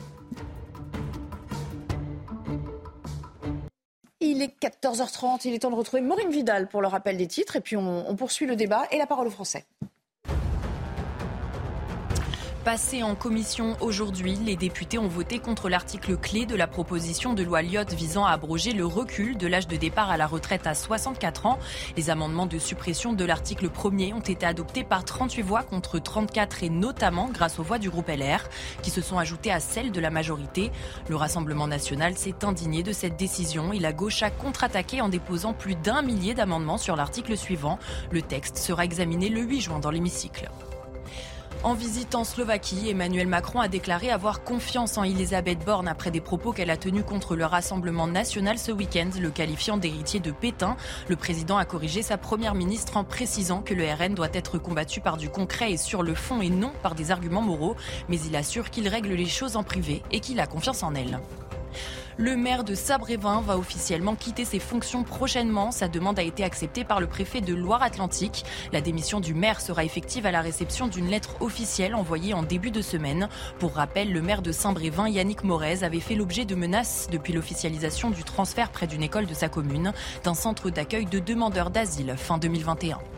Il est quatorze heures trente, il est temps de retrouver Maureen Vidal pour le rappel des titres. Et puis on, on poursuit le débat et la parole aux Français. Passé en commission aujourd'hui, les députés ont voté contre l'article clé de la proposition de loi Lyotte visant à abroger le recul de l'âge de départ à la retraite à soixante-quatre ans. Les amendements de suppression de l'article premier ont été adoptés par trente-huit voix contre trente-quatre et notamment grâce aux voix du groupe L R qui se sont ajoutées à celles de la majorité. Le Rassemblement national s'est indigné de cette décision et la gauche a contre-attaqué en déposant plus d'un millier d'amendements sur l'article suivant. Le texte sera examiné le huit juin dans l'hémicycle. En visite en Slovaquie, Emmanuel Macron a déclaré avoir confiance en Elisabeth Borne après des propos qu'elle a tenus contre le Rassemblement national ce week-end, le qualifiant d'héritier de Pétain. Le président a corrigé sa première ministre en précisant que le R N doit être combattu par du concret et sur le fond et non par des arguments moraux. Mais il assure qu'il règle les choses en privé et qu'il a confiance en elle. Le maire de Sabrévin va officiellement quitter ses fonctions prochainement. Sa demande a été acceptée par le préfet de Loire-Atlantique. La démission du maire sera effective à la réception d'une lettre officielle envoyée en début de semaine. Pour rappel, le maire de Saint-Brévin, Yannick Morez, avait fait l'objet de menaces depuis l'officialisation du transfert près d'une école de sa commune d'un centre d'accueil de demandeurs d'asile fin deux mille vingt et un.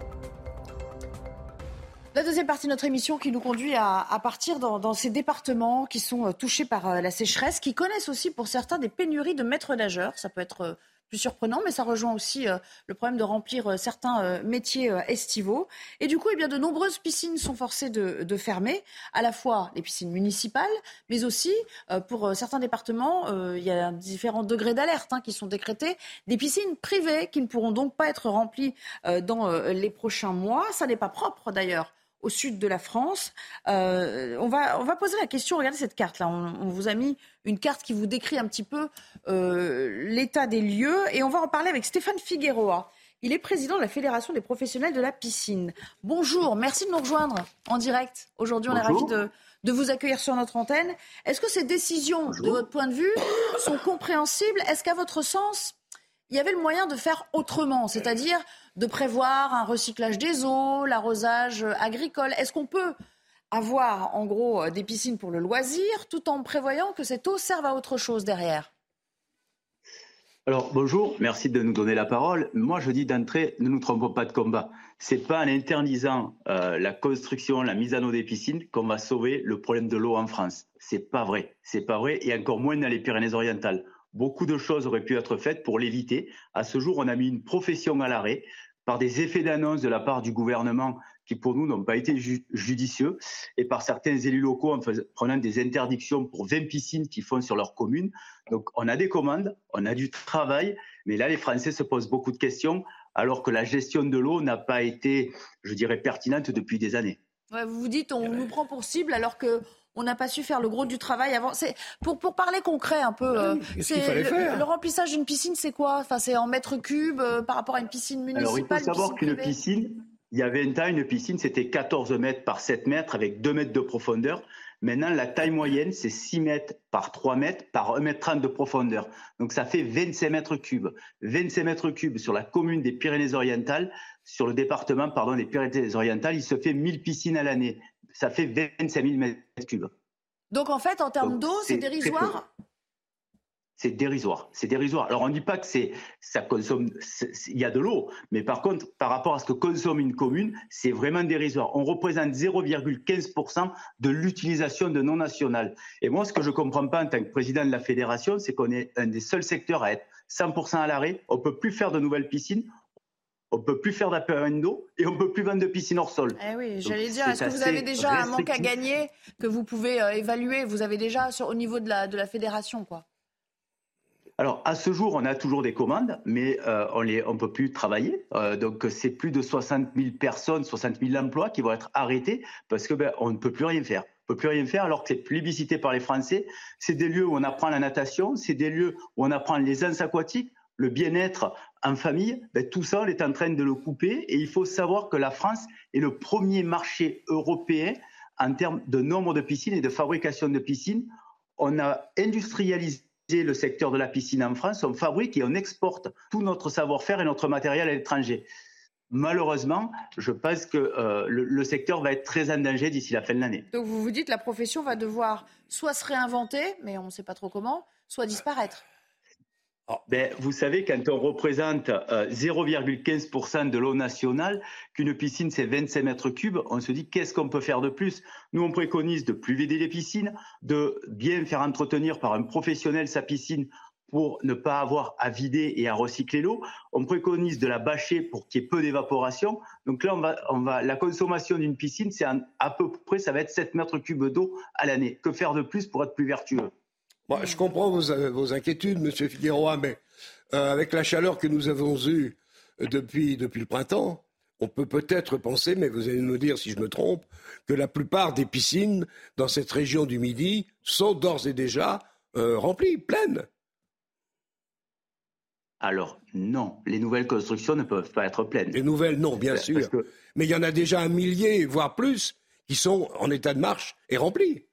La deuxième partie de notre émission qui nous conduit à, à partir dans, dans ces départements qui sont euh, touchés par euh, la sécheresse, qui connaissent aussi pour certains des pénuries de maîtres nageurs. Ça peut être euh, plus surprenant, mais ça rejoint aussi euh, le problème de remplir euh, certains euh, métiers euh, estivaux. Et du coup, eh bien, de nombreuses piscines sont forcées de, de fermer, à la fois les piscines municipales, mais aussi euh, pour euh, certains départements, euh, il y a différents degrés d'alerte hein, qui sont décrétés, des piscines privées qui ne pourront donc pas être remplies euh, dans euh, les prochains mois. Ça n'est pas propre d'ailleurs au sud de la France. Euh, on va, on va poser la question, regardez cette carte-là, on, on vous a mis une carte qui vous décrit un petit peu euh, l'état des lieux et on va en parler avec Stéphane Figueroa. Il est président de la Fédération des professionnels de la piscine. Bonjour, merci de nous rejoindre en direct. Aujourd'hui, on Bonjour. est ravis de, de vous accueillir sur notre antenne. Est-ce que ces décisions, Bonjour. de votre point de vue, sont compréhensibles ? Est-ce qu'à votre sens, il y avait le moyen de faire autrement, c'est-à-dire de prévoir un recyclage des eaux, l'arrosage agricole. Est-ce qu'on peut avoir, en gros, des piscines pour le loisir, tout en prévoyant que cette eau serve à autre chose derrière ? Alors, bonjour, merci de nous donner la parole. Moi, je dis d'entrée, ne nous trompons pas de combat. Ce n'est pas en interdisant euh, la construction, la mise en eau des piscines qu'on va sauver le problème de l'eau en France. Ce n'est pas vrai. C'est pas vrai, et encore moins dans les Pyrénées-Orientales. Beaucoup de choses auraient pu être faites pour l'éviter. À ce jour, on a mis une profession à l'arrêt par des effets d'annonce de la part du gouvernement qui, pour nous, n'ont pas été ju- judicieux et par certains élus locaux en fais- prenant des interdictions pour vingt piscines qu'ils font sur leur commune. Donc, on a des commandes, on a du travail, mais là, les Français se posent beaucoup de questions. alors que la gestion de l'eau n'a pas été, je dirais, pertinente depuis des années. Ouais, vous vous dites, on nous prend pour cible alors que on n'a pas su faire le gros du travail avant. C'est, pour, pour parler concret un peu, euh, qu'est-ce qu'il fallait le, faire le remplissage d'une piscine, c'est quoi? Enfin, c'est en mètres cubes euh, par rapport à une piscine municipale. Alors, il faut savoir qu'une privée. piscine, il y avait un temps, une piscine, c'était quatorze mètres par sept mètres avec deux mètres de profondeur. Maintenant, la taille moyenne, c'est six mètres par trois mètres par un mètre trente de profondeur. Donc, ça fait vingt-cinq mètres cubes. vingt-cinq mètres cubes sur la commune des Pyrénées-Orientales, sur le département, pardon, des Pyrénées-Orientales, il se fait mille piscines à l'année. Ça fait vingt-cinq mille mètres cubes. Donc, en fait, en termes d'eau, c'est, c'est dérisoire? C'est dérisoire. C'est dérisoire. Alors, on ne dit pas que c'est, ça consomme, il y a de l'eau, mais par contre, par rapport à ce que consomme une commune, c'est vraiment dérisoire. On représente zéro virgule quinze pour cent de l'utilisation de non national. Et moi, ce que je ne comprends pas en tant que président de la fédération, c'est qu'on est un des seuls secteurs à être cent pour cent à l'arrêt. On ne peut plus faire de nouvelles piscines. On ne peut plus faire d'appel d'eau et on ne peut plus vendre de piscine hors sol. Eh oui, Donc, j'allais dire, est-ce que vous avez déjà un manque à gagner que vous pouvez euh, évaluer? Vous avez déjà sur, au niveau de la, de la fédération, quoi. Alors, à ce jour, on a toujours des commandes, mais euh, on ne on peut plus travailler. Euh, donc, c'est plus de soixante mille personnes, soixante mille emplois qui vont être arrêtés parce qu'on ben, ne peut plus rien faire. On ne peut plus rien faire alors que c'est plébiscité par les Français. C'est des lieux où on apprend la natation, c'est des lieux où on apprend les aisance aquatiques, le bien-être en famille, ben, tout ça, on est en train de le couper. Et il faut savoir que la France est le premier marché européen en termes de nombre de piscines et de fabrication de piscines. On a industrialisé le secteur de la piscine en France, on fabrique et on exporte tout notre savoir-faire et notre matériel à l'étranger. Malheureusement, je pense que euh, le, le secteur va être très en danger d'ici la fin de l'année. Donc vous vous dites que la profession va devoir soit se réinventer, mais on ne sait pas trop comment, soit disparaître. Oh, ben, vous savez, quand on représente euh, zéro virgule quinze pour cent de l'eau nationale, qu'une piscine c'est vingt-cinq mètres cubes, on se dit qu'est-ce qu'on peut faire de plus? Nous, on préconise de plus vider les piscines, de bien faire entretenir par un professionnel sa piscine pour ne pas avoir à vider et à recycler l'eau. On préconise de la bâcher pour qu'il y ait peu d'évaporation. Donc là, on va, on va, la consommation d'une piscine, c'est un, à peu près, ça va être sept mètres cubes d'eau à l'année. Que faire de plus pour être plus vertueux? Bon, je comprends vos, vos inquiétudes, Monsieur Figueroa, mais euh, avec la chaleur que nous avons eue depuis, depuis le printemps, on peut peut-être penser, mais vous allez me dire si je me trompe, que la plupart des piscines dans cette région du Midi sont d'ores et déjà euh, remplies, pleines. Alors non, les nouvelles constructions ne peuvent pas être pleines. Les nouvelles, non, bien Parce sûr. que... Mais il y en a déjà un millier, voire plus, qui sont en état de marche et remplies.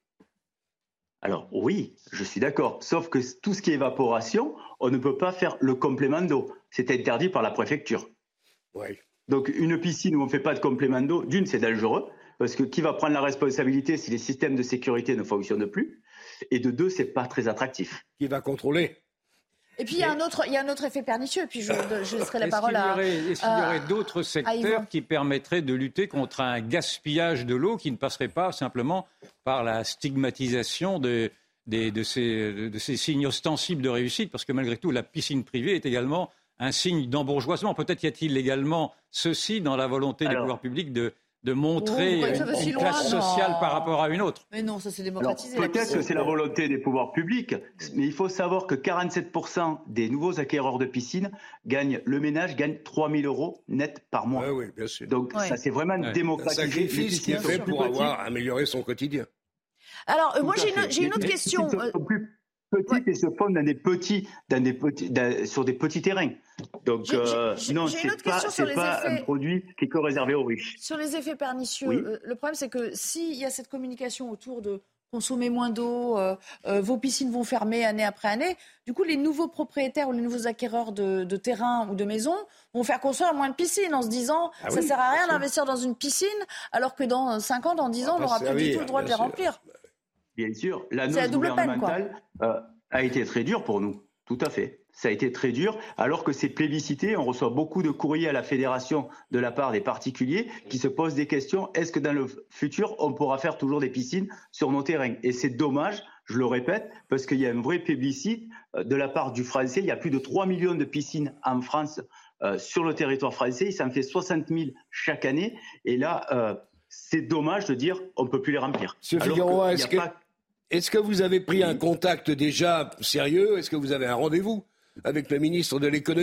Alors oui, je suis d'accord. Sauf que tout ce qui est évaporation, on ne peut pas faire le complément d'eau. C'est interdit par la préfecture. Oui. Donc une piscine où on ne fait pas de complément d'eau, d'une, c'est dangereux, parce que qui va prendre la responsabilité si les systèmes de sécurité ne fonctionnent plus? Et de deux, c'est pas très attractif. Qui va contrôler? Et puis il y a un autre, il y a un autre effet pernicieux. Et puis je, je laisserai la parole à. Est-ce qu'il y aurait d'autres secteurs qui permettraient de lutter contre un gaspillage de l'eau qui ne passerait pas simplement par la stigmatisation de, de, de, ces, de ces signes ostensibles de réussite? Parce que malgré tout, la piscine privée est également un signe d'embourgeoisement. Peut-être y a-t-il également ceci dans la volonté Alors, des pouvoirs publics de, de montrer oh, une, si une classe loin, sociale non. par rapport à une autre. Mais non, ça c'est démocratisé. Alors, peut-être que c'est la volonté des pouvoirs publics, mais il faut savoir que quarante-sept pour cent des nouveaux acquéreurs de piscines gagnent, le ménage gagne trois mille euros net par mois. Oui, oui, bien sûr. Donc ouais. ça c'est vraiment ouais. démocratisé. Un sacrifice qui est fait pour avoir amélioré son quotidien. Alors, euh, moi j'ai une, j'ai une autre question. Les plus petites ouais. et se font dans des petits, dans des petits, dans, sur des petits terrains. Donc j'ai, euh, j'ai, non, j'ai c'est pas, c'est pas effets... un produit qui est que réservé aux riches. Sur les effets pernicieux, oui. euh, le problème c'est que s'il y a cette communication autour de consommer moins d'eau, euh, euh, vos piscines vont fermer année après année, du coup les nouveaux propriétaires ou les nouveaux acquéreurs de, de terrains ou de maisons vont faire construire moins de piscines en se disant ah ça oui, sert à rien d'investir dans une piscine alors que dans cinq ans, dans dix ans, on n'aura plus du tout le droit de les remplir. Bien sûr, l'annonce gouvernementale euh, a été très dure pour nous, tout à fait. Ça a été très dur, alors que c'est plébiscité. On reçoit beaucoup de courriers à la fédération de la part des particuliers qui se posent des questions. Est-ce que dans le futur, on pourra faire toujours des piscines sur nos terrains? Et c'est dommage, je le répète, parce qu'il y a un vrai plébiscite de la part du français. Il y a plus de trois millions de piscines en France euh, sur le territoire français. Ça en fait soixante mille chaque année. Et là, euh, c'est dommage de dire on ne peut plus les remplir. Monsieur Figueroa, est-ce que, pas... est-ce que vous avez pris un contact déjà sérieux? Est-ce que vous avez un rendez-vous avec le ministre de l'économie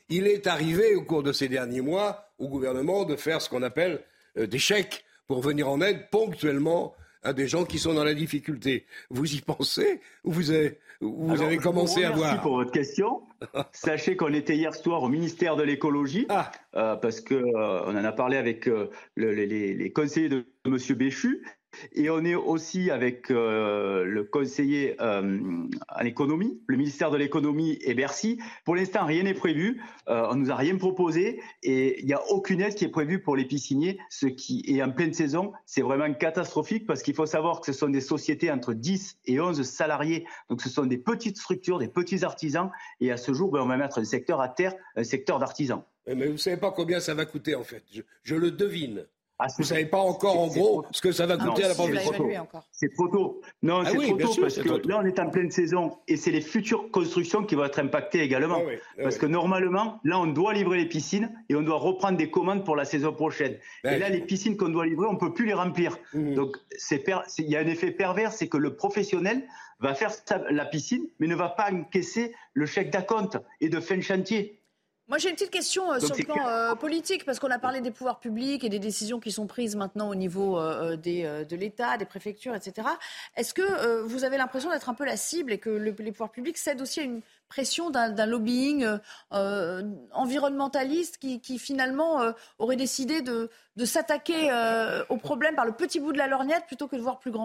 il est arrivé au cours de ces derniers mois au gouvernement de faire ce qu'on appelle euh, des chèques pour venir en aide ponctuellement à des gens qui sont dans la difficulté. Vous y pensez ou vous avez, vous Alors, avez commencé à voir? Merci pour votre question. Sachez qu'on était hier soir au ministère de l'écologie, ah. euh, parce que euh, on en a parlé avec euh, le, les, les conseillers de M. Béchu. Et on est aussi avec euh, le conseiller euh, à l'économie, le ministère de l'économie et Bercy. Pour l'instant, rien n'est prévu. Euh, on nous a rien proposé et il n'y a aucune aide qui est prévue pour les pisciniers. Ce qui est en pleine saison, c'est vraiment catastrophique parce qu'il faut savoir que ce sont des sociétés entre dix et onze salariés. Donc ce sont des petites structures, des petits artisans. Et à ce jour, ben, on va mettre un secteur à terre, un secteur d'artisans. Mais vous ne savez pas combien ça va coûter en fait. Je, je le devine. Ah, vous ne savez pas encore, en gros, ce que ça va coûter non, à la profession. C'est trop tôt. Non, ah c'est oui, trop tôt sûr, parce que trop là, on est en pleine saison et c'est les futures constructions qui vont être impactées également. Ah oui, ah parce oui. que normalement, là, on doit livrer les piscines et on doit reprendre des commandes pour la saison prochaine. Ben, et là, les piscines qu'on doit livrer, on ne peut plus les remplir. Mmh. Donc, il y a un effet pervers, c'est que le professionnel va faire la piscine, mais ne va pas encaisser le chèque d'acompte et de fin de chantier. Moi, j'ai une petite question euh, sur le plan euh, politique, parce qu'on a parlé des pouvoirs publics et des décisions qui sont prises maintenant au niveau euh, des, euh, de l'État, des préfectures, et cetera. Est-ce que euh, vous avez l'impression d'être un peu la cible et que le, les pouvoirs publics cèdent aussi à une pression d'un, d'un lobbying euh, environnementaliste qui, qui finalement euh, aurait décidé de, de s'attaquer euh, au problème par le petit bout de la lorgnette plutôt que de voir plus grand ?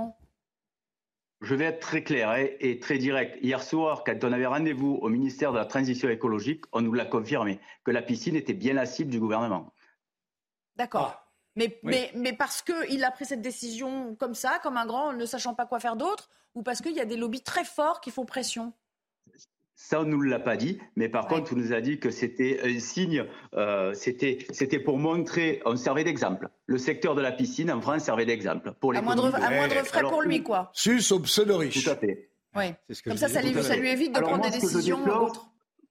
Je vais être très clair et très direct. Hier soir, quand on avait rendez-vous au ministère de la Transition écologique, on nous l'a confirmé, que la piscine était bien la cible du gouvernement. D'accord. Ah, mais, oui. mais, mais parce qu'il a pris cette décision comme ça, comme un grand, ne sachant pas quoi faire d'autre, ou parce qu'il y a des lobbies très forts qui font pression ? Ça, on ne nous l'a pas dit, mais par ouais. contre, on nous a dit que c'était un signe, euh, c'était, c'était pour montrer, on servait d'exemple. Le secteur de la piscine en France servait d'exemple. Pour les à moindre, à moindre frais Alors, pour lui, quoi. Sus au pseudo-riche. Tout à fait. Oui. Comme ça, ça lui, ça lui évite de Alors, prendre moi, des décisions autres.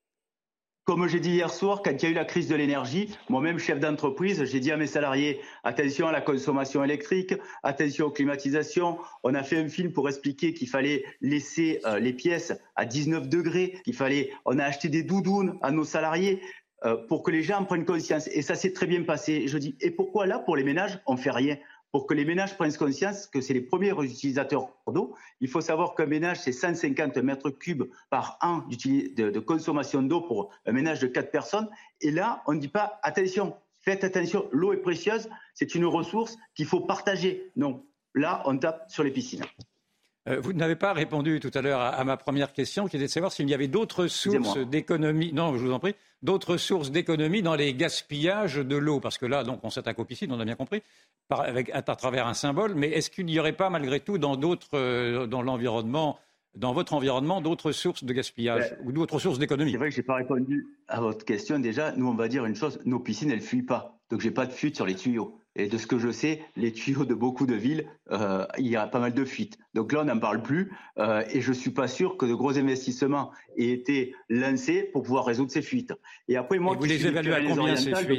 Comme j'ai dit hier soir, quand il y a eu la crise de l'énergie, moi-même chef d'entreprise, j'ai dit à mes salariés, attention à la consommation électrique, attention aux climatisations. On a fait un film pour expliquer qu'il fallait laisser euh, les pièces à dix-neuf degrés, qu'il fallait, on a acheté des doudounes à nos salariés euh, pour que les gens prennent conscience. Et ça s'est très bien passé. Et je dis, et pourquoi là, pour les ménages, on fait rien ? Pour que les ménages prennent conscience que c'est les premiers utilisateurs d'eau. Il faut savoir qu'un ménage, c'est cent cinquante mètres cubes par an de, de consommation d'eau pour un ménage de quatre personnes. Et là, on ne dit pas, attention, faites attention, l'eau est précieuse, c'est une ressource qu'il faut partager. Non, là, on tape sur les piscines. Euh, vous n'avez pas répondu tout à l'heure à, à ma première question, qui était de savoir s'il y avait d'autres sources d'économie. Non, je vous en prie. D'autres sources d'économie dans les gaspillages de l'eau. Parce que là, donc, on s'attaque aux piscines, on a bien compris, par, avec, à, à travers un symbole. Mais est-ce qu'il n'y aurait pas, malgré tout, dans, d'autres, euh, dans l'environnement, dans votre environnement, d'autres sources de gaspillage ben, ou d'autres sources d'économie ? C'est vrai que je n'ai pas répondu à votre question. Déjà, nous, on va dire une chose, nos piscines, elles ne fuient pas. Donc, je n'ai pas de fuite sur les tuyaux. Et de ce que je sais, les tuyaux de beaucoup de villes, euh, il y a pas mal de fuites. Donc là, on n'en parle plus. Euh, et je ne suis pas sûr que de gros investissements aient été lancés pour pouvoir résoudre ces fuites. Et après, moi, et vous les évaluez à combien ces fuites ?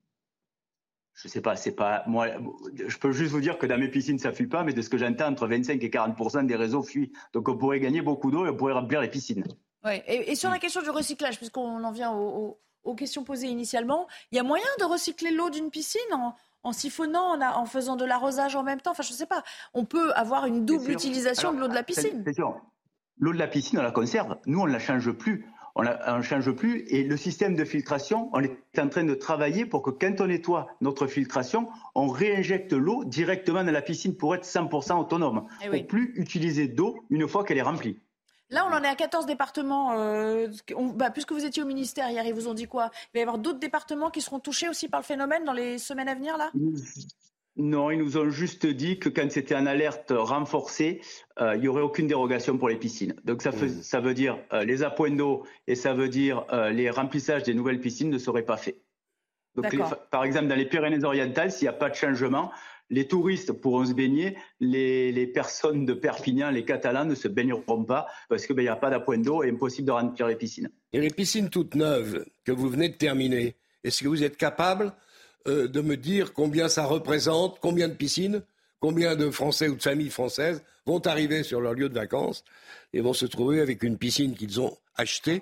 Je ne sais pas, c'est pas moi. Je peux juste vous dire que dans mes piscines, ça ne fuit pas, mais de ce que j'entends, entre vingt-cinq et quarante pour cent des réseaux fuient. Donc on pourrait gagner beaucoup d'eau et on pourrait remplir les piscines. Ouais. Et, et sur la question du recyclage, puisqu'on en vient aux, aux, aux questions posées initialement, il y a moyen de recycler l'eau d'une piscine en en siphonnant, en, a, en faisant de l'arrosage en même temps. Enfin, je ne sais pas. On peut avoir une double utilisation Alors, de l'eau de la piscine. C'est sûr. L'eau de la piscine, on la conserve. Nous, on ne la change plus. On ne change plus. Et le système de filtration, on est en train de travailler pour que quand on nettoie notre filtration, on réinjecte l'eau directement dans la piscine pour être cent pour cent autonome. Et oui. Pour plus utiliser d'eau une fois qu'elle est remplie. Là, on en est à quatorze départements. Euh, on, bah, puisque vous étiez au ministère hier, ils vous ont dit quoi ? Il va y avoir d'autres départements qui seront touchés aussi par le phénomène dans les semaines à venir, là ? Non, ils nous ont juste dit que quand c'était en alerte renforcée, euh, il n'y aurait aucune dérogation pour les piscines. Donc ça, fait, mmh. ça veut dire euh, les appoints d'eau et ça veut dire euh, les remplissages des nouvelles piscines ne seraient pas faits. Donc les, par exemple, dans les Pyrénées-Orientales, s'il n'y a pas de changement, les touristes pourront se baigner, les, les personnes de Perpignan, les Catalans ne se baigneront pas parce qu'il ben, n'y a pas d'appoint d'eau et impossible de remplir les piscines. Et les piscines toutes neuves que vous venez de terminer, est-ce que vous êtes capable euh, de me dire combien ça représente, combien de piscines, combien de Français ou de familles françaises vont arriver sur leur lieu de vacances et vont se trouver avec une piscine qu'ils ont achetée,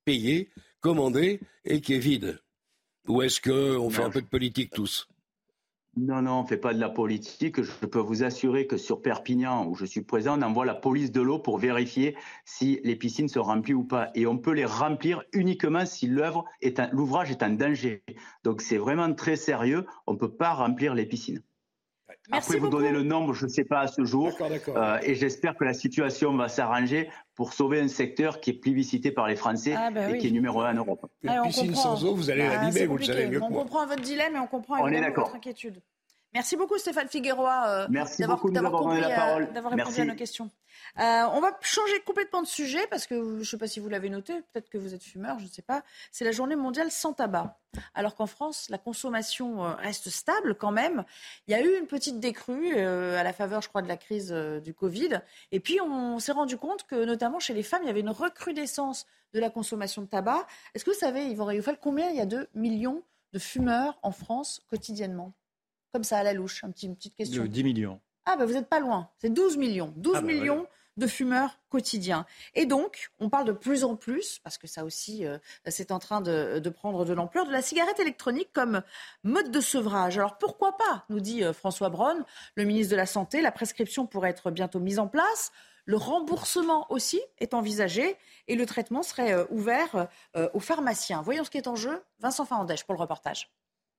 payé, commandé et qui est vide? Ou est-ce qu'on fait un peu de politique tous? Non, non, on ne fait pas de la politique. Je peux vous assurer que sur Perpignan, où je suis présent, on envoie la police de l'eau pour vérifier si les piscines sont remplies ou pas. Et on peut les remplir uniquement si l'œuvre est un, l'ouvrage est en danger. Donc c'est vraiment très sérieux. On ne peut pas remplir les piscines. Merci Après, vous beaucoup. donnez le nombre, je ne sais pas à ce jour. D'accord, d'accord. Euh, et j'espère que la situation va s'arranger pour sauver un secteur qui est plébiscité par les Français Ah bah et oui. qui est numéro un en Europe. Une Ah, on piscine comprend. sans eau, vous allez Ah, l'abîmer, c'est vous le savez compliqué. mieux que On moi. comprend votre dilemme et on comprend On est évidemment d'accord. votre inquiétude. Merci beaucoup Stéphane Figueroa euh, Merci d'avoir, beaucoup de nous d'avoir avoir donné compris, la parole. euh, d'avoir répondu Merci. à nos questions. Euh, on va changer complètement de sujet parce que je ne sais pas si vous l'avez noté, peut-être que vous êtes fumeur, je ne sais pas. C'est la journée mondiale sans tabac. Alors qu'en France, la consommation euh, reste stable quand même. Il y a eu une petite décrue euh, à la faveur, je crois, de la crise euh, du Covid. Et puis on s'est rendu compte que notamment chez les femmes, il y avait une recrudescence de la consommation de tabac. Est-ce que vous savez, Yvan Rioufal, combien il y a de millions de fumeurs en France quotidiennement? Comme ça, à la louche, un petit, une petite question. De dix millions. Ah, ben vous n'êtes pas loin. C'est douze millions. douze Ah bah millions ouais. de fumeurs quotidiens. Et donc, on parle de plus en plus, parce que ça aussi, euh, c'est en train de, de prendre de l'ampleur, de la cigarette électronique comme mode de sevrage. Alors pourquoi pas, nous dit euh, François Braun, le ministre de la Santé. La prescription pourrait être bientôt mise en place. Le remboursement aussi est envisagé et le traitement serait euh, ouvert euh, aux pharmaciens. Voyons ce qui est en jeu. Vincent Farandèche pour le reportage.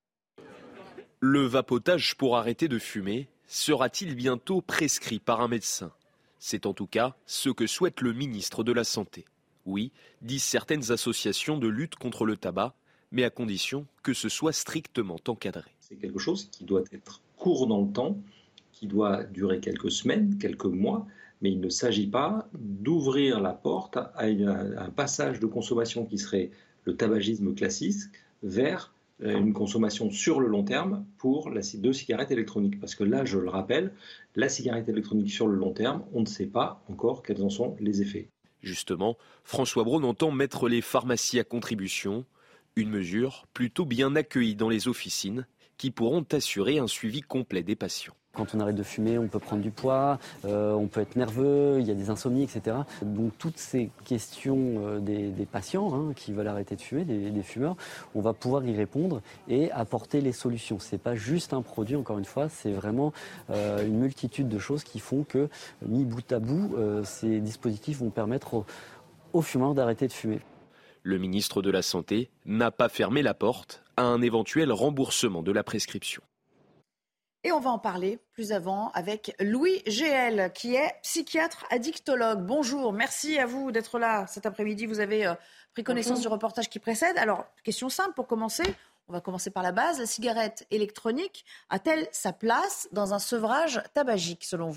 Le vapotage pour arrêter de fumer sera-t-il bientôt prescrit par un médecin? C'est en tout cas ce que souhaite le ministre de la Santé. Oui, disent certaines associations de lutte contre le tabac, mais à condition que ce soit strictement encadré. C'est quelque chose qui doit être court dans le temps, qui doit durer quelques semaines, quelques mois, mais il ne s'agit pas d'ouvrir la porte à un passage de consommation qui serait le tabagisme classique vers une consommation sur le long terme pour la de cigarettes électroniques. Parce que là, je le rappelle, la cigarette électronique sur le long terme, on ne sait pas encore quels en sont les effets. Justement, François Braun entend mettre les pharmacies à contribution, une mesure plutôt bien accueillie dans les officines qui pourront assurer un suivi complet des patients. Quand on arrête de fumer, on peut prendre du poids, euh, on peut être nerveux, il y a des insomnies, et cetera. Donc toutes ces questions euh, des, des patients hein, qui veulent arrêter de fumer, des, des fumeurs, on va pouvoir y répondre et apporter les solutions. C'est pas juste un produit, encore une fois, c'est vraiment euh, une multitude de choses qui font que, mis bout à bout, euh, ces dispositifs vont permettre aux, aux fumeurs d'arrêter de fumer. Le ministre de la Santé n'a pas fermé la porte à un éventuel remboursement de la prescription. Et on va en parler plus avant avec Louis Géel, qui est psychiatre addictologue. Bonjour, merci à vous d'être là cet après-midi. Vous avez euh, pris connaissance Bonjour. du reportage qui précède. Alors, question simple pour commencer. On va commencer par la base. La cigarette électronique a-t-elle sa place dans un sevrage tabagique, selon vous ?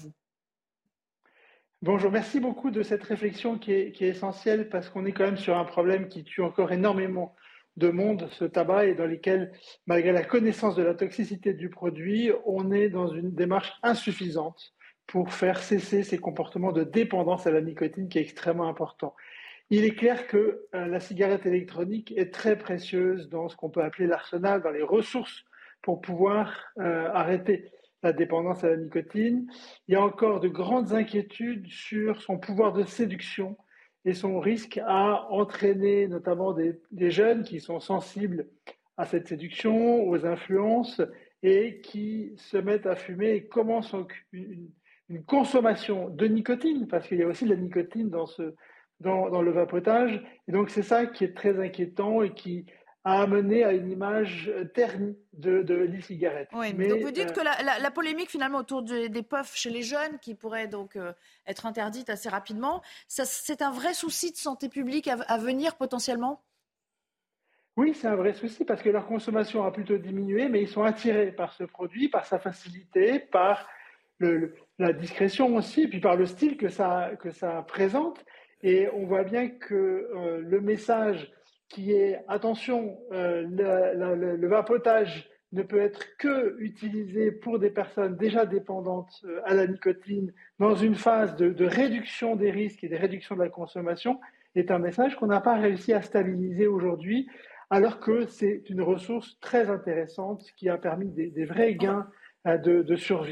Bonjour, merci beaucoup de cette réflexion qui est, qui est essentielle parce qu'on est quand même sur un problème qui tue encore énormément de monde, ce tabac, et dans lesquels, malgré la connaissance de la toxicité du produit, on est dans une démarche insuffisante pour faire cesser ces comportements de dépendance à la nicotine qui est extrêmement important. Il est clair que euh, la cigarette électronique est très précieuse dans ce qu'on peut appeler l'arsenal, dans les ressources pour pouvoir euh, arrêter la dépendance à la nicotine. Il y a encore de grandes inquiétudes sur son pouvoir de séduction et son risque à entraîner notamment des, des jeunes qui sont sensibles à cette séduction, aux influences, et qui se mettent à fumer et commencent une, une consommation de nicotine, parce qu'il y a aussi de la nicotine dans, ce, dans, dans le vapotage. Et donc c'est ça qui est très inquiétant et qui a amené à une image ternie de, de l'e-cigarette. Oui, mais, donc vous dites euh, que la, la, la polémique finalement autour de, des puffs chez les jeunes, qui pourrait donc euh, être interdite assez rapidement, ça, c'est un vrai souci de santé publique à, à venir potentiellement ? Oui, c'est un vrai souci parce que leur consommation a plutôt diminué, mais ils sont attirés par ce produit, par sa facilité, par le, le, la discrétion aussi, puis par le style que ça, que ça présente. Et on voit bien que euh, le message qui est, attention, euh, le, le, le vapotage ne peut être que utilisé pour des personnes déjà dépendantes euh, à la nicotine dans une phase de, de réduction des risques et de réduction de la consommation, est un message qu'on n'a pas réussi à stabiliser aujourd'hui, alors que c'est une ressource très intéressante qui a permis des, des vrais gains euh, de, de survie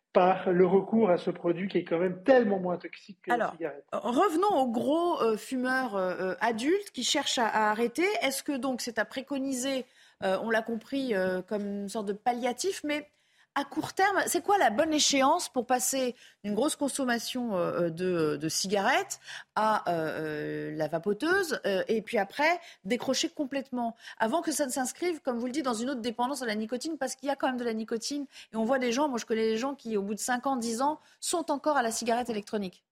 par le recours à ce produit qui est quand même tellement moins toxique que Alors, la cigarette. Revenons aux gros euh, fumeurs euh, adultes qui cherchent à, à arrêter. Est-ce que donc c'est à préconiser, euh, on l'a compris, euh, comme une sorte de palliatif, mais à court terme, c'est quoi la bonne échéance pour passer d'une grosse consommation euh, de, de cigarettes à euh, la vapoteuse euh, et puis après décrocher complètement avant que ça ne s'inscrive, comme vous le dites, dans une autre dépendance à la nicotine, parce qu'il y a quand même de la nicotine et on voit des gens, moi je connais des gens qui au bout de cinq ans, dix ans sont encore à la cigarette électronique.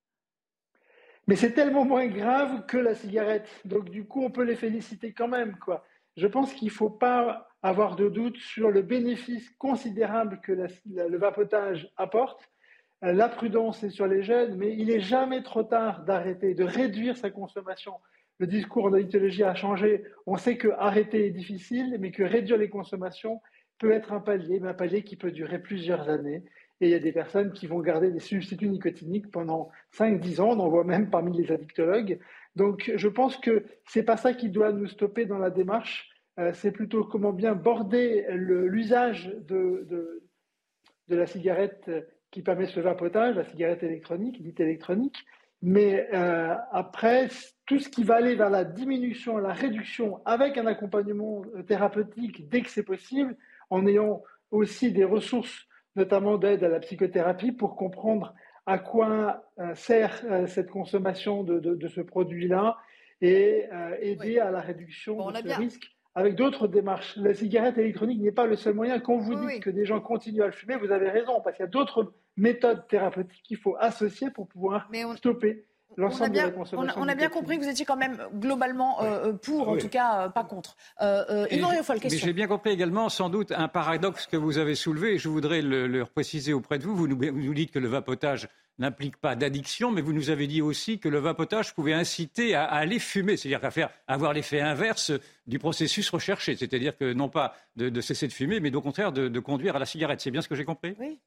Mais c'est tellement moins grave que la cigarette, donc du coup on peut les féliciter quand même, quoi. Je pense qu'il ne faut pas avoir de doute sur le bénéfice considérable que la, la, le vapotage apporte. Euh, la prudence est sur les jeunes, mais il n'est jamais trop tard d'arrêter, de réduire sa consommation. Le discours en addictologie a changé. On sait que arrêter est difficile, mais que réduire les consommations peut être un palier, mais un palier qui peut durer plusieurs années. Et il y a des personnes qui vont garder des substituts nicotiniques pendant cinq dix ans, on en voit même parmi les addictologues. Donc je pense que ce n'est pas ça qui doit nous stopper dans la démarche, euh, c'est plutôt comment bien border le, l'usage de, de, de la cigarette qui permet ce vapotage, la cigarette électronique, dite électronique. Mais euh, après, tout ce qui va aller vers la diminution, la réduction, avec un accompagnement thérapeutique dès que c'est possible, en ayant aussi des ressources notamment d'aide à la psychothérapie, pour comprendre à quoi euh, sert euh, cette consommation de, de, de ce produit-là et euh, aider oui. à la réduction bon, de ce bien. risque avec d'autres démarches. La cigarette électronique n'est pas le seul moyen. Quand vous oui. dites que des gens continuent à le fumer, vous avez raison, parce qu'il y a d'autres méthodes thérapeutiques qu'il faut associer pour pouvoir on... stopper l'ensemble bien, de la consommation. On a, on a bien compris que vous étiez quand même globalement euh, pour, ah, en oui. tout cas euh, pas contre. Euh, euh, Yvan Rioufol, question. Mais j'ai bien compris également, sans doute, un paradoxe que vous avez soulevé, et je voudrais le, le préciser auprès de vous. Vous nous, vous nous dites que le vapotage n'implique pas d'addiction, mais vous nous avez dit aussi que le vapotage pouvait inciter à, à aller fumer, c'est-à-dire à faire à avoir l'effet inverse du processus recherché, c'est-à-dire que non pas de, de cesser de fumer, mais au contraire de, de conduire à la cigarette. C'est bien ce que j'ai compris ? Oui.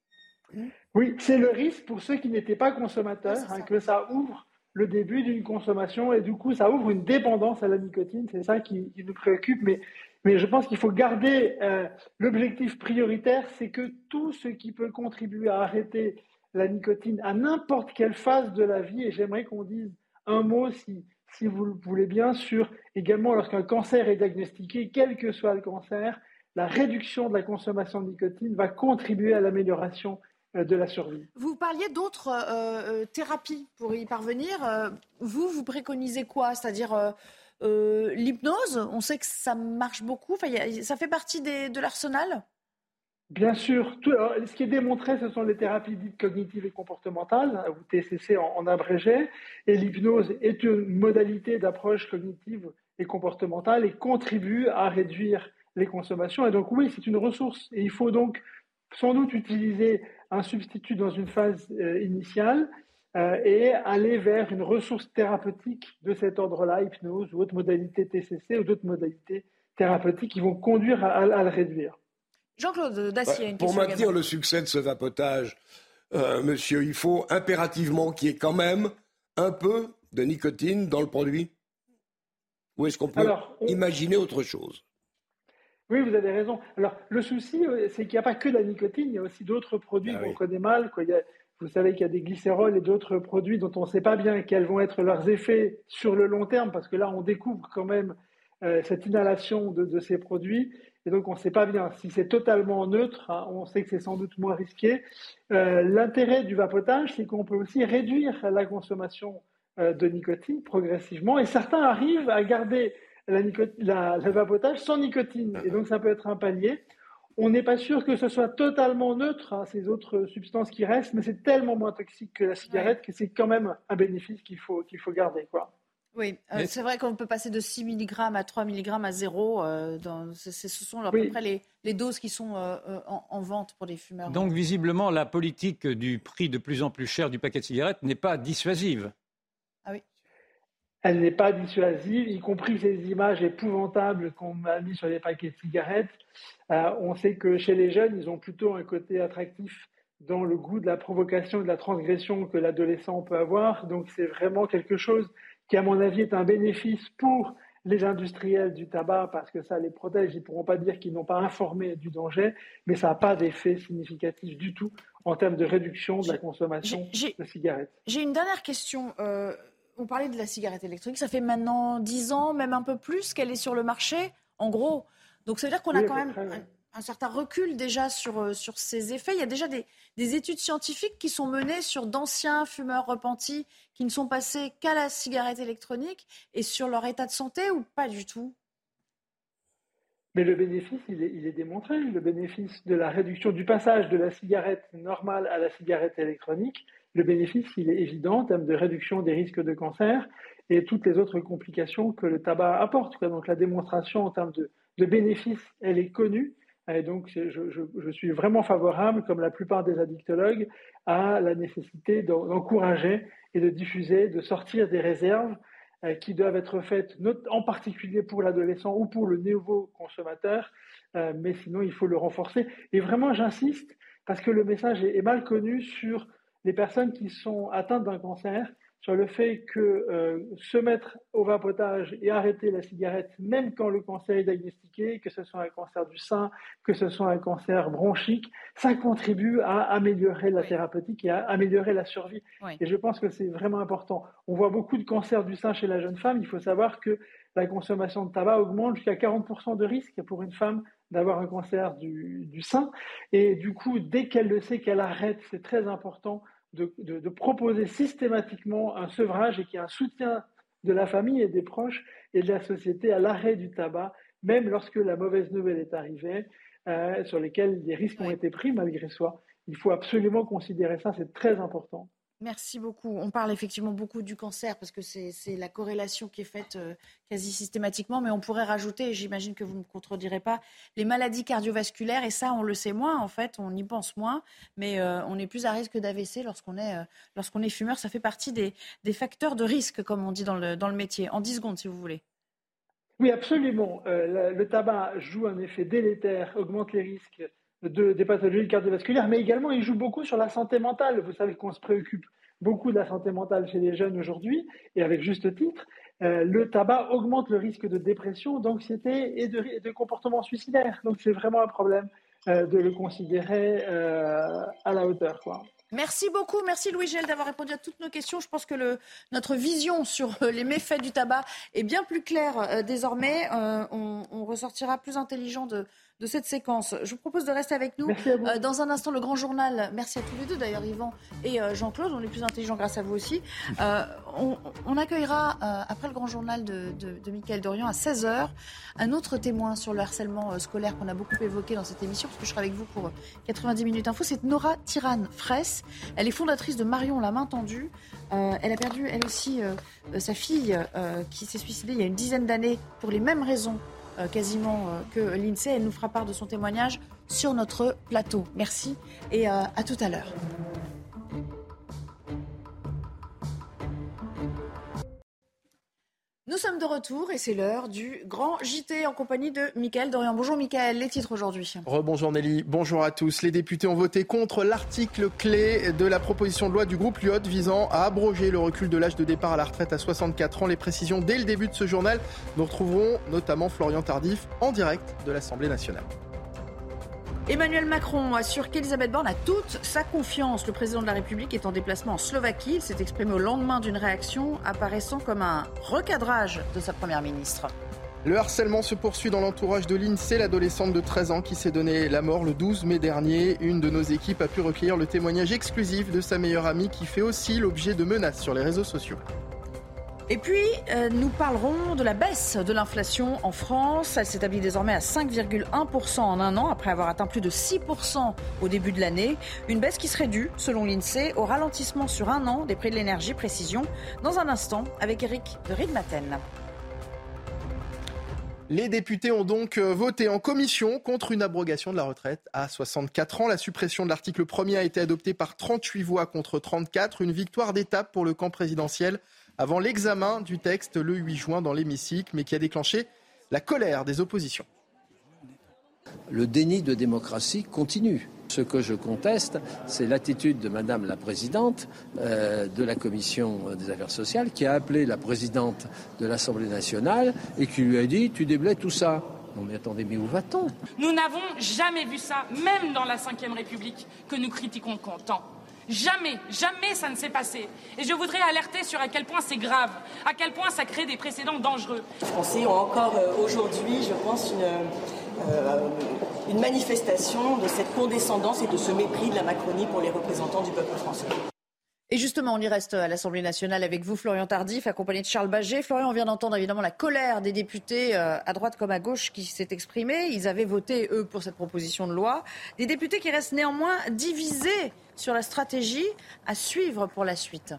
Oui, c'est le risque pour ceux qui n'étaient pas consommateurs, oui, hein, que ça ouvre le début d'une consommation et du coup ça ouvre une dépendance à la nicotine, c'est ça qui, qui nous préoccupe, mais, mais je pense qu'il faut garder euh, l'objectif prioritaire, c'est que tout ce qui peut contribuer à arrêter la nicotine à n'importe quelle phase de la vie, et j'aimerais qu'on dise un mot si, si vous le voulez bien sur également lorsqu'un cancer est diagnostiqué, quel que soit le cancer, la réduction de la consommation de nicotine va contribuer à l'amélioration de la survie. Vous parliez d'autres euh, thérapies pour y parvenir. Euh, vous, vous préconisez quoi ? C'est-à-dire euh, euh, l'hypnose ? On sait que ça marche beaucoup. Enfin, y a, ça fait partie des, de l'arsenal ? Bien sûr. Tout, alors, ce qui est démontré, ce sont les thérapies dites cognitives et comportementales, ou T C C en, en abrégé. Et l'hypnose est une modalité d'approche cognitive et comportementale et contribue à réduire les consommations. Et donc oui, c'est une ressource. Et il faut donc sans doute utiliser un substitut dans une phase euh, initiale euh, et aller vers une ressource thérapeutique de cet ordre-là, hypnose ou autre modalité T C C ou d'autres modalités thérapeutiques qui vont conduire à, à, à le réduire. Jean-Claude Dacier, une Pour question maintenir également. le succès de ce vapotage, euh, monsieur, il faut impérativement qu'il y ait quand même un peu de nicotine dans le produit. Ou est-ce qu'on peut Alors, on... imaginer autre chose ? Oui, vous avez raison. Alors, le souci, c'est qu'il n'y a pas que de la nicotine, il y a aussi d'autres produits ah, qu'on oui. connaît mal. Quoi. Il y a, vous savez qu'il y a des glycérols et d'autres produits dont on ne sait pas bien quels vont être leurs effets sur le long terme, parce que là, on découvre quand même euh, cette inhalation de, de ces produits, et donc on ne sait pas bien. Si c'est totalement neutre, hein, on sait que c'est sans doute moins risqué. Euh, l'intérêt du vapotage, c'est qu'on peut aussi réduire la consommation euh, de nicotine progressivement, et certains arrivent à garder La nicot- la, le vapotage sans nicotine. Et donc, ça peut être un palier. On n'est pas sûr que ce soit totalement neutre, hein, ces autres substances qui restent, mais c'est tellement moins toxique que la cigarette ouais. que c'est quand même un bénéfice qu'il faut, qu'il faut garder, quoi. Oui, euh, c'est vrai qu'on peut passer de six milligrammes à trois milligrammes à zéro. Euh, dans, c'est, c'est, ce sont à oui. peu près les, les doses qui sont euh, en, en vente pour les fumeurs. Donc, visiblement, la politique du prix de plus en plus cher du paquet de cigarettes n'est pas dissuasive. Ah oui. Elle n'est pas dissuasive, y compris ces images épouvantables qu'on a mis sur les paquets de cigarettes. Euh, on sait que chez les jeunes, ils ont plutôt un côté attractif dans le goût de la provocation et de la transgression que l'adolescent peut avoir. Donc c'est vraiment quelque chose qui, à mon avis, est un bénéfice pour les industriels du tabac, parce que ça les protège. Ils ne pourront pas dire qu'ils n'ont pas informé du danger, mais ça n'a pas d'effet significatif du tout en termes de réduction de la consommation j'ai, de cigarettes. J'ai une dernière question. Euh, on parlait de la cigarette électronique. Ça fait maintenant dix ans, même un peu plus, qu'elle est sur le marché, en gros. Donc ça veut dire qu'on oui, a quand même près, ouais. un, un certain recul déjà sur, sur ses effets. Il y a déjà des, des études scientifiques qui sont menées sur d'anciens fumeurs repentis qui ne sont passés qu'à la cigarette électronique et sur leur état de santé ou pas du tout? Mais le bénéfice, il est, il est démontré. Le bénéfice de la réduction du passage de la cigarette normale à la cigarette électronique, le bénéfice, il est évident en termes de réduction des risques de cancer et toutes les autres complications que le tabac apporte. Donc la démonstration en termes de, de bénéfice, elle est connue. Et donc je, je, je suis vraiment favorable, comme la plupart des addictologues, à la nécessité d'encourager et de diffuser, de sortir des réserves qui doivent être faites, en particulier pour l'adolescent ou pour le nouveau consommateur, euh, mais sinon il faut le renforcer. Et vraiment, j'insiste, parce que le message est, est mal connu sur les personnes qui sont atteintes d'un cancer, sur le fait que euh, se mettre au vapotage et arrêter la cigarette, même quand le cancer est diagnostiqué, que ce soit un cancer du sein, que ce soit un cancer bronchique, ça contribue à améliorer la oui. thérapeutique et à améliorer la survie. Oui. Et je pense que c'est vraiment important. On voit beaucoup de cancers du sein chez la jeune femme. Il faut savoir que la consommation de tabac augmente jusqu'à quarante pour cent de risque pour une femme d'avoir un cancer du, du sein. Et du coup, dès qu'elle le sait, qu'elle arrête, c'est très important De, de, de proposer systématiquement un sevrage et qu'il y ait un soutien de la famille et des proches et de la société à l'arrêt du tabac, même lorsque la mauvaise nouvelle est arrivée, euh, sur lesquels des risques ont été pris malgré soi. Il faut absolument considérer ça, c'est très important. Merci beaucoup. On parle effectivement beaucoup du cancer parce que c'est, c'est la corrélation qui est faite euh, quasi systématiquement, mais on pourrait rajouter, et j'imagine que vous ne me contredirez pas, les maladies cardiovasculaires, et ça on le sait moins en fait, on y pense moins, mais euh, on est plus à risque d'A V C lorsqu'on est, euh, lorsqu'on est fumeur. Ça fait partie des, des facteurs de risque, comme on dit dans le, dans le métier. En dix secondes si vous voulez. Oui, absolument. Euh, le, le tabac joue un effet délétère, augmente les risques De, des pathologies cardiovasculaires, mais également il joue beaucoup sur la santé mentale. Vous savez qu'on se préoccupe beaucoup de la santé mentale chez les jeunes aujourd'hui, et avec juste titre. Euh, le tabac augmente le risque de dépression, d'anxiété et de, et de comportement suicidaire. Donc c'est vraiment un problème euh, de le considérer euh, à la hauteur, quoi. Merci beaucoup, merci Louis Gell d'avoir répondu à toutes nos questions. Je pense que le, notre vision sur les méfaits du tabac est bien plus claire euh, désormais. Euh, on, on ressortira plus intelligent de, de cette séquence. Je vous propose de rester avec nous. Euh, dans un instant, le grand journal. Merci à tous les deux d'ailleurs, Yvan et euh, Jean-Claude. On est plus intelligents grâce à vous aussi. Euh, on, on accueillera, euh, après le grand journal de, de, de Mickaël Dorian, à seize heures, un autre témoin sur le harcèlement euh, scolaire qu'on a beaucoup évoqué dans cette émission, parce que je serai avec vous pour quatre-vingt-dix minutes info. C'est Nora Tirane-Fraisse. Elle est fondatrice de Marion la main tendue. Euh, elle a perdu, elle aussi, euh, euh, sa fille euh, qui s'est suicidée il y a une dizaine d'années pour les mêmes raisons euh, quasiment euh, que l'INSEE. Elle nous fera part de son témoignage sur notre plateau. Merci et euh, à tout à l'heure. Nous sommes de retour et c'est l'heure du grand J T en compagnie de Mickaël Dorian. Bonjour Mickaël, les titres aujourd'hui. Rebonjour Nelly, bonjour à tous. Les députés ont voté contre l'article clé de la proposition de loi du groupe Lyot visant à abroger le recul de l'âge de départ à la retraite à soixante-quatre ans. Les précisions dès le début de ce journal. Nous retrouverons notamment Florian Tardif en direct de l'Assemblée nationale. Emmanuel Macron assure qu'Elisabeth Borne a toute sa confiance. Le président de la République est en déplacement en Slovaquie. Il s'est exprimé au lendemain d'une réaction apparaissant comme un recadrage de sa première ministre. Le harcèlement se poursuit dans l'entourage de l'INSEE, l'adolescente de treize ans qui s'est donné la mort le douze mai dernier. Une de nos équipes a pu recueillir le témoignage exclusif de sa meilleure amie qui fait aussi l'objet de menaces sur les réseaux sociaux. Et puis, euh, nous parlerons de la baisse de l'inflation en France. Elle s'établit désormais à cinq virgule un pour cent en un an, après avoir atteint plus de six pour cent au début de l'année. Une baisse qui serait due, selon l'INSEE, au ralentissement sur un an des prix de l'énergie. Précision dans un instant avec Eric de Riedmaten. Les députés ont donc voté en commission contre une abrogation de la retraite à soixante-quatre ans. La suppression de l'article premier a été adoptée par trente-huit voix contre trente-quatre. Une victoire d'étape pour le camp présidentiel avant l'examen du texte le huit juin dans l'hémicycle, mais qui a déclenché la colère des oppositions. Le déni de démocratie continue. Ce que je conteste, c'est l'attitude de Madame la Présidente euh, de la Commission des Affaires sociales qui a appelé la Présidente de l'Assemblée nationale et qui lui a dit « tu déblaies tout ça ». Non mais attendez, mais où va-t-on? Nous n'avons jamais vu ça, même dans la cinquième République, que nous critiquons tant. Jamais, jamais ça ne s'est passé. Et je voudrais alerter sur à quel point c'est grave, à quel point ça crée des précédents dangereux. Les Français ont encore euh, aujourd'hui, je pense, une, euh, une manifestation de cette condescendance et de ce mépris de la Macronie pour les représentants du peuple français. Et justement, on y reste à l'Assemblée nationale avec vous, Florian Tardif, accompagné de Charles Baget. Florian, on vient d'entendre évidemment la colère des députés euh, à droite comme à gauche qui s'est exprimée. Ils avaient voté, eux, pour cette proposition de loi. Des députés qui restent néanmoins divisés sur la stratégie à suivre pour la suite.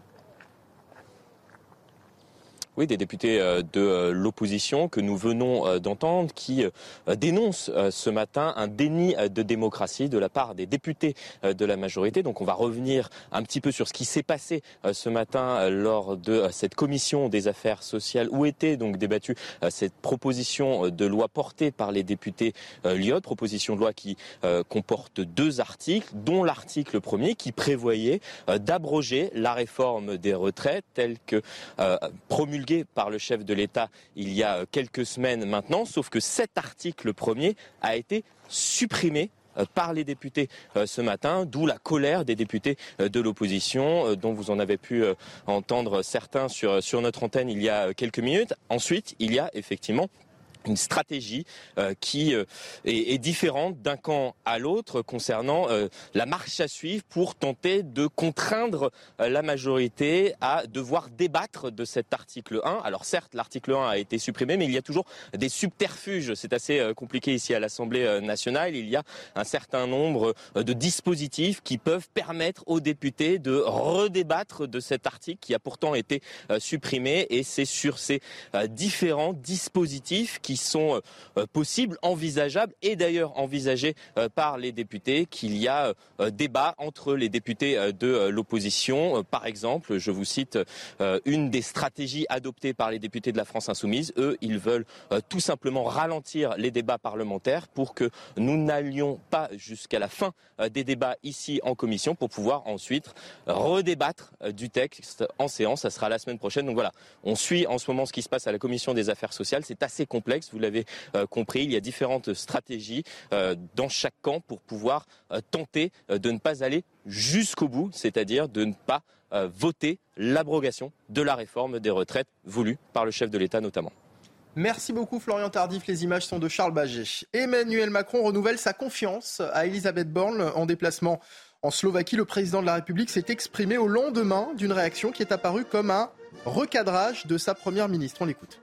Oui, des députés de l'opposition que nous venons d'entendre qui dénoncent ce matin un déni de démocratie de la part des députés de la majorité. Donc on va revenir un petit peu sur ce qui s'est passé ce matin lors de cette commission des affaires sociales où était donc débattue cette proposition de loi portée par les députés Liot, proposition de loi qui comporte deux articles, dont l'article premier qui prévoyait d'abroger la réforme des retraites telle que promulguée par le chef de l'État il y a quelques semaines maintenant, sauf que cet article premier a été supprimé par les députés ce matin, d'où la colère des députés de l'opposition, dont vous en avez pu entendre certains sur, sur notre antenne il y a quelques minutes. Ensuite, il y a effectivement une stratégie euh, qui euh, est, est différente d'un camp à l'autre concernant euh, la marche à suivre pour tenter de contraindre euh, la majorité à devoir débattre de cet article un. Alors certes, l'article un a été supprimé, mais il y a toujours des subterfuges. C'est assez euh, compliqué ici à l'Assemblée euh, nationale. Il y a un certain nombre euh, de dispositifs qui peuvent permettre aux députés de redébattre de cet article qui a pourtant été euh, supprimé. Et c'est sur ces euh, différents dispositifs qui qui sont euh, possibles, envisageables et d'ailleurs envisagés euh, par les députés qu'il y a euh, débat entre les députés euh, de euh, l'opposition. Euh, par exemple, je vous cite euh, une des stratégies adoptées par les députés de la France Insoumise. Eux, ils veulent euh, tout simplement ralentir les débats parlementaires pour que nous n'allions pas jusqu'à la fin euh, des débats ici en commission pour pouvoir ensuite redébattre euh, du texte en séance. Ça sera la semaine prochaine. Donc voilà, on suit en ce moment ce qui se passe à la commission des affaires sociales. C'est assez complexe. Vous l'avez euh, compris, il y a différentes stratégies euh, dans chaque camp pour pouvoir euh, tenter euh, de ne pas aller jusqu'au bout, c'est-à-dire de ne pas euh, voter l'abrogation de la réforme des retraites voulue par le chef de l'État notamment. Merci beaucoup Florian Tardif, les images sont de Charles Baget. Emmanuel Macron renouvelle sa confiance à Elisabeth Borne en déplacement en Slovaquie. Le président de la République s'est exprimé au lendemain d'une réaction qui est apparue comme un recadrage de sa première ministre. On l'écoute.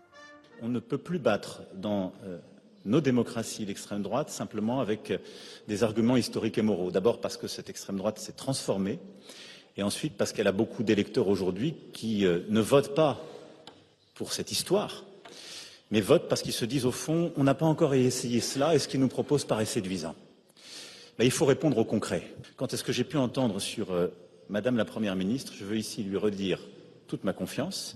On ne peut plus battre dans euh, nos démocraties l'extrême droite simplement avec euh, des arguments historiques et moraux. D'abord parce que cette extrême droite s'est transformée et ensuite parce qu'elle a beaucoup d'électeurs aujourd'hui qui euh, ne votent pas pour cette histoire, mais votent parce qu'ils se disent au fond on n'a pas encore essayé cela et ce qu'ils nous proposent paraît séduisant. Ben, il faut répondre au concret. Quand est-ce que j'ai pu entendre sur euh, Madame la Première ministre, je veux ici lui redire toute ma confiance.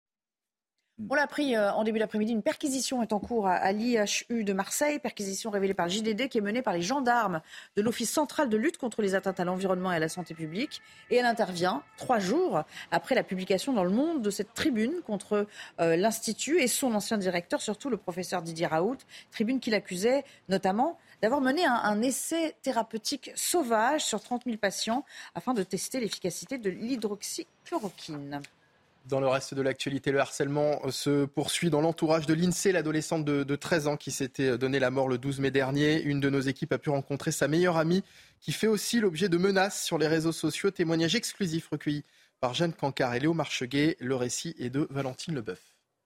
On l'a appris euh, en début d'après-midi, une perquisition est en cours à, à l'I H U de Marseille, perquisition révélée par le J D D qui est menée par les gendarmes de l'Office central de lutte contre les atteintes à l'environnement et à la santé publique. Et elle intervient trois jours après la publication dans Le Monde de cette tribune contre euh, l'Institut et son ancien directeur, surtout le professeur Didier Raoult, tribune qu'il accusait notamment d'avoir mené un, un essai thérapeutique sauvage sur trente mille patients afin de tester l'efficacité de l'hydroxychloroquine. Dans le reste de l'actualité, le harcèlement se poursuit dans l'entourage de l'INSEE, l'adolescente de, de treize ans qui s'était donné la mort le douze mai dernier. Une de nos équipes a pu rencontrer sa meilleure amie qui fait aussi l'objet de menaces sur les réseaux sociaux. Témoignage exclusif recueilli par Jeanne Cancard et Léo Marcheguet. Le récit est de Valentine Leboeuf.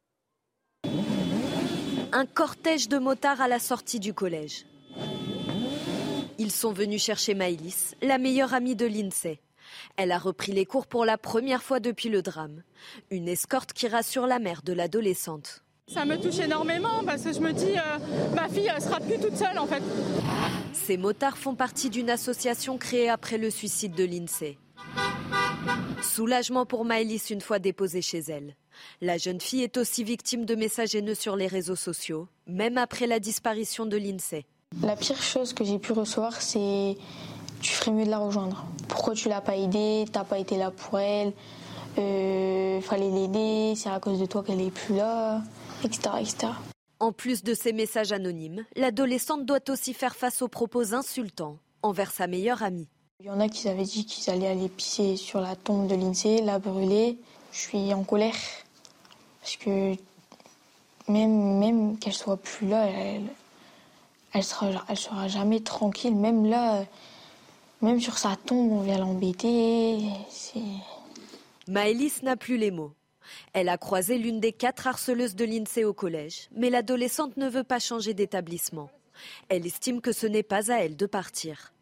Un cortège de motards à la sortie du collège. Ils sont venus chercher Maëlys, la meilleure amie de l'INSEE. Elle a repris les cours pour la première fois depuis le drame. Une escorte qui rassure la mère de l'adolescente. Ça me touche énormément parce que je me dis euh, ma fille elle sera plus toute seule en fait. Ces motards font partie d'une association créée après le suicide de l'INSEE. Soulagement pour Maëlys une fois déposée chez elle. La jeune fille est aussi victime de messages haineux sur les réseaux sociaux, même après la disparition de l'INSEE. La pire chose que j'ai pu recevoir, c'est « tu ferais mieux de la rejoindre. Pourquoi tu l'as pas aidée? T'as pas été là pour elle. Euh, fallait l'aider. C'est à cause de toi qu'elle est plus là, et cetera, et cetera » En plus de ces messages anonymes, l'adolescente doit aussi faire face aux propos insultants envers sa meilleure amie. Il y en a qui avaient dit qu'ils allaient aller pisser sur la tombe de l'INSEE, la brûler. Je suis en colère parce que même, même qu'elle soit plus là, elle, elle sera, elle sera jamais tranquille. Même là, même sur sa tombe, on vient l'embêter. C'est... Maëlys n'a plus les mots. Elle a croisé l'une des quatre harceleuses de l'INSEE au collège, mais l'adolescente ne veut pas changer d'établissement. Elle estime que ce n'est pas à elle de partir.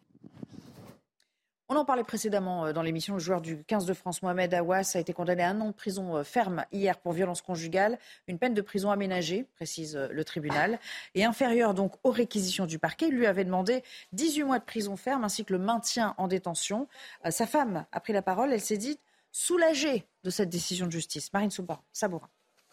On en parlait précédemment dans l'émission. Le joueur du quinze de France, Mohamed Aouas, a été condamné à un an de prison ferme hier pour violence conjugale. Une peine de prison aménagée, précise le tribunal, et inférieure donc aux réquisitions du parquet. Il lui avait demandé dix-huit mois de prison ferme ainsi que le maintien en détention. Sa femme a pris la parole. Elle s'est dit soulagée de cette décision de justice. Marine Sabourin.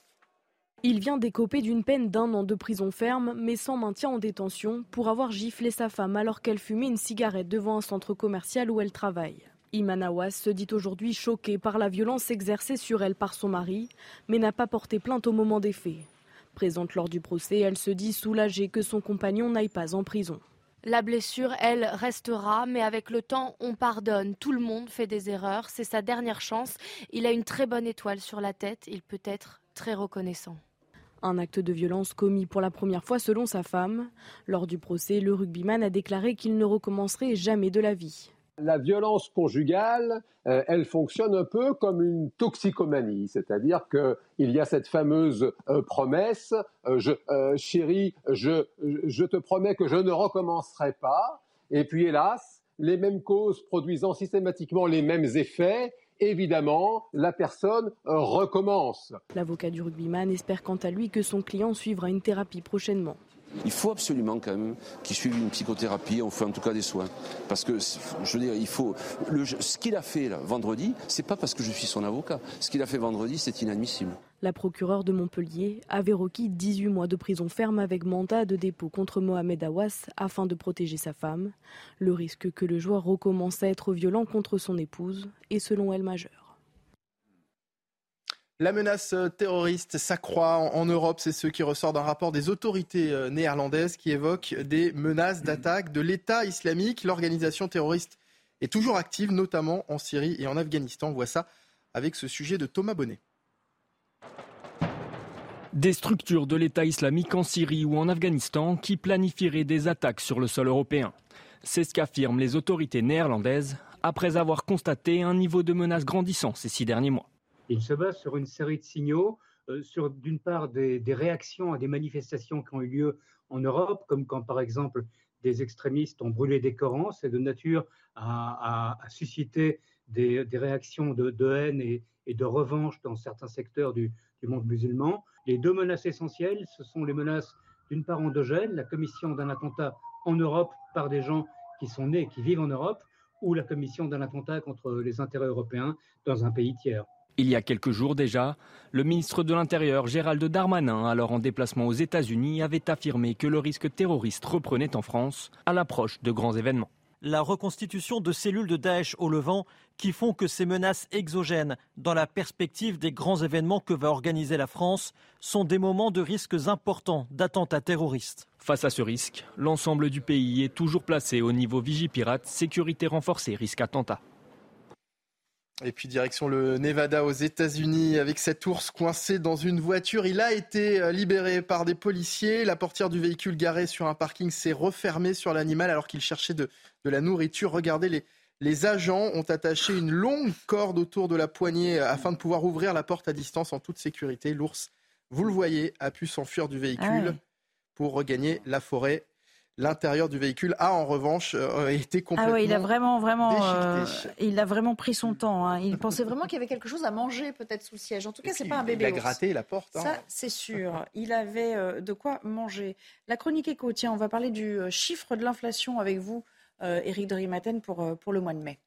Il vient d'écoper d'une peine d'un an de prison ferme, mais sans maintien en détention, pour avoir giflé sa femme alors qu'elle fumait une cigarette devant un centre commercial où elle travaille. Iman Aouas se dit aujourd'hui choquée par la violence exercée sur elle par son mari, mais n'a pas porté plainte au moment des faits. Présente lors du procès, elle se dit soulagée que son compagnon n'aille pas en prison. La blessure, elle, restera, mais avec le temps, on pardonne. Tout le monde fait des erreurs, c'est sa dernière chance. Il a une très bonne étoile sur la tête, il peut être très reconnaissant. Un acte de violence commis pour la première fois selon sa femme. Lors du procès, le rugbyman a déclaré qu'il ne recommencerait jamais de la vie. La violence conjugale, euh, elle fonctionne un peu comme une toxicomanie, c'est-à-dire qu'il y a cette fameuse euh, promesse, euh, je, euh, chérie, je, je te promets que je ne recommencerai pas, et puis hélas, les mêmes causes produisant systématiquement les mêmes effets, évidemment, la personne euh, recommence. L'avocat du rugbyman espère quant à lui que son client suivra une thérapie prochainement. Il faut absolument quand même qu'il suive une psychothérapie, on fait en tout cas des soins. Parce que, je veux dire, il faut... Le, ce qu'il a fait là, vendredi, c'est pas parce que je suis son avocat. Ce qu'il a fait vendredi, c'est inadmissible. La procureure de Montpellier avait requis dix-huit mois de prison ferme avec mandat de dépôt contre Mohamed Aouas afin de protéger sa femme. Le risque que le joueur recommence à être violent contre son épouse est selon elle majeur. La menace terroriste s'accroît en Europe, c'est ce qui ressort d'un rapport des autorités néerlandaises qui évoque des menaces d'attaque de l'État islamique. L'organisation terroriste est toujours active, notamment en Syrie et en Afghanistan. On voit ça avec ce sujet de Thomas Bonnet. Des structures de l'État islamique en Syrie ou en Afghanistan qui planifieraient des attaques sur le sol européen. C'est ce qu'affirment les autorités néerlandaises après avoir constaté un niveau de menace grandissant ces six derniers mois. Il se base sur une série de signaux, euh, sur d'une part des, des réactions à des manifestations qui ont eu lieu en Europe, comme quand par exemple des extrémistes ont brûlé des Corans. C'est de nature à, à, à susciter des, des réactions de, de haine et, et de revanche dans certains secteurs du, du monde musulman. Les deux menaces essentielles, ce sont les menaces d'une part endogène, la commission d'un attentat en Europe par des gens qui sont nés, qui vivent en Europe, ou la commission d'un attentat contre les intérêts européens dans un pays tiers. Il y a quelques jours déjà, le ministre de l'Intérieur, Gérald Darmanin, alors en déplacement aux États-Unis, avait affirmé que le risque terroriste reprenait en France à l'approche de grands événements. La reconstitution de cellules de Daesh au Levant qui font que ces menaces exogènes, dans la perspective des grands événements que va organiser la France, sont des moments de risques importants d'attentats terroristes. Face à ce risque, l'ensemble du pays est toujours placé au niveau Vigipirate, sécurité renforcée, risque attentat. Et puis direction le Nevada aux États-Unis avec cet ours coincé dans une voiture. Il a été libéré par des policiers. La portière du véhicule garé sur un parking s'est refermée sur l'animal alors qu'il cherchait de, de la nourriture. Regardez, les, les agents ont attaché une longue corde autour de la poignée afin de pouvoir ouvrir la porte à distance en toute sécurité. L'ours, vous le voyez, a pu s'enfuir du véhicule ah ouais. pour regagner la forêt. L'intérieur du véhicule a en revanche euh, été complètement ah ouais, il a vraiment, vraiment, euh, il a vraiment pris son temps. Hein. Il pensait vraiment qu'il y avait quelque chose à manger peut-être sous le siège. En tout cas, c'est pas un bébé ours. Il a gratté la porte. Hein. Ça, c'est sûr. Il avait euh, de quoi manger. La chronique éco, tiens, on va parler du euh, chiffre de l'inflation avec vous, euh, Éric de Rimaten, pour, euh, pour le mois de mai.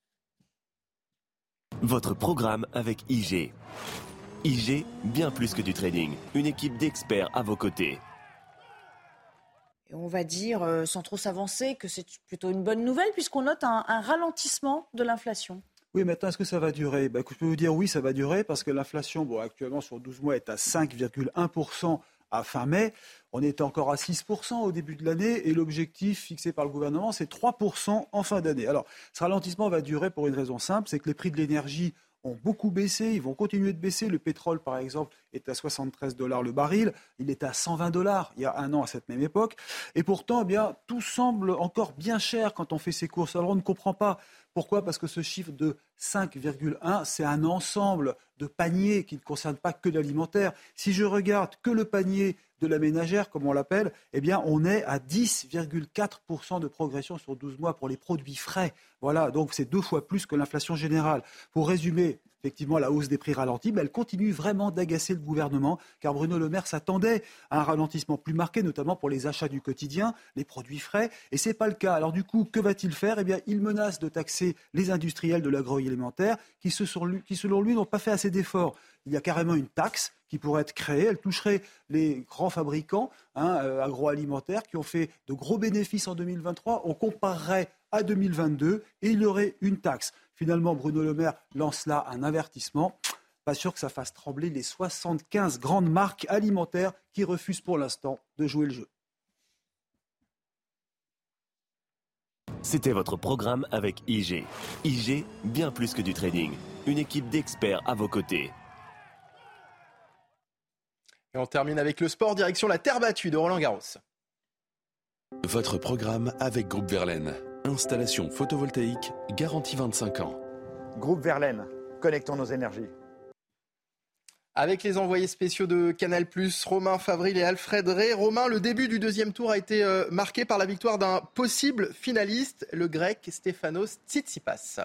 Votre programme avec I G. I G, bien plus que du trading. Une équipe d'experts à vos côtés. Et on va dire, euh, sans trop s'avancer, que c'est plutôt une bonne nouvelle puisqu'on note un, un ralentissement de l'inflation. Oui, maintenant, est-ce que ça va durer ? ben, Je peux vous dire oui, ça va durer parce que l'inflation, bon, actuellement, sur douze mois, est à cinq virgule un pour cent à fin mai. On était encore à six pour cent au début de l'année et l'objectif fixé par le gouvernement, c'est trois pour cent en fin d'année. Alors, ce ralentissement va durer pour une raison simple, c'est que les prix de l'énergie ont beaucoup baissé, ils vont continuer de baisser. Le pétrole, par exemple, est à soixante-treize dollars le baril. Il était à cent vingt dollars il y a un an à cette même époque. Et pourtant, eh bien, tout semble encore bien cher quand on fait ses courses. Alors, on ne comprend pas. Pourquoi ? Parce que ce chiffre de cinq virgule un, c'est un ensemble de paniers qui ne concerne pas que l'alimentaire. Si je regarde que le panier de la ménagère, comme on l'appelle, eh bien, on est à dix virgule quatre pour cent de progression sur douze mois pour les produits frais. Voilà, donc c'est deux fois plus que l'inflation générale. Pour résumer, effectivement, la hausse des prix ralentit, mais elle continue vraiment d'agacer le gouvernement, car Bruno Le Maire s'attendait à un ralentissement plus marqué, notamment pour les achats du quotidien, les produits frais, et ce n'est pas le cas. Alors du coup, que va-t-il faire ? Eh bien, il menace de taxer les industriels de l'agroalimentaire, qui, se sont, qui selon lui, n'ont pas fait assez d'efforts. Il y a carrément une taxe qui pourrait être créée. Elle toucherait les grands fabricants hein, euh, agroalimentaires qui ont fait de gros bénéfices en deux mille vingt-trois. On comparerait à deux mille vingt-deux et il y aurait une taxe. Finalement, Bruno Le Maire lance là un avertissement. Pas sûr que ça fasse trembler les soixante-quinze grandes marques alimentaires qui refusent pour l'instant de jouer le jeu. C'était votre programme avec I G. I G, bien plus que du trading. Une équipe d'experts à vos côtés. Et on termine avec le sport, direction la terre battue de Roland Garros. Votre programme avec Groupe Verlaine. Installation photovoltaïque, garantie vingt-cinq ans. Groupe Verlaine, connectons nos énergies. Avec les envoyés spéciaux de Canal+, Romain Favril et Alfred Ray. Romain, le début du deuxième tour a été euh, marqué par la victoire d'un possible finaliste, le grec Stefanos Tsitsipas.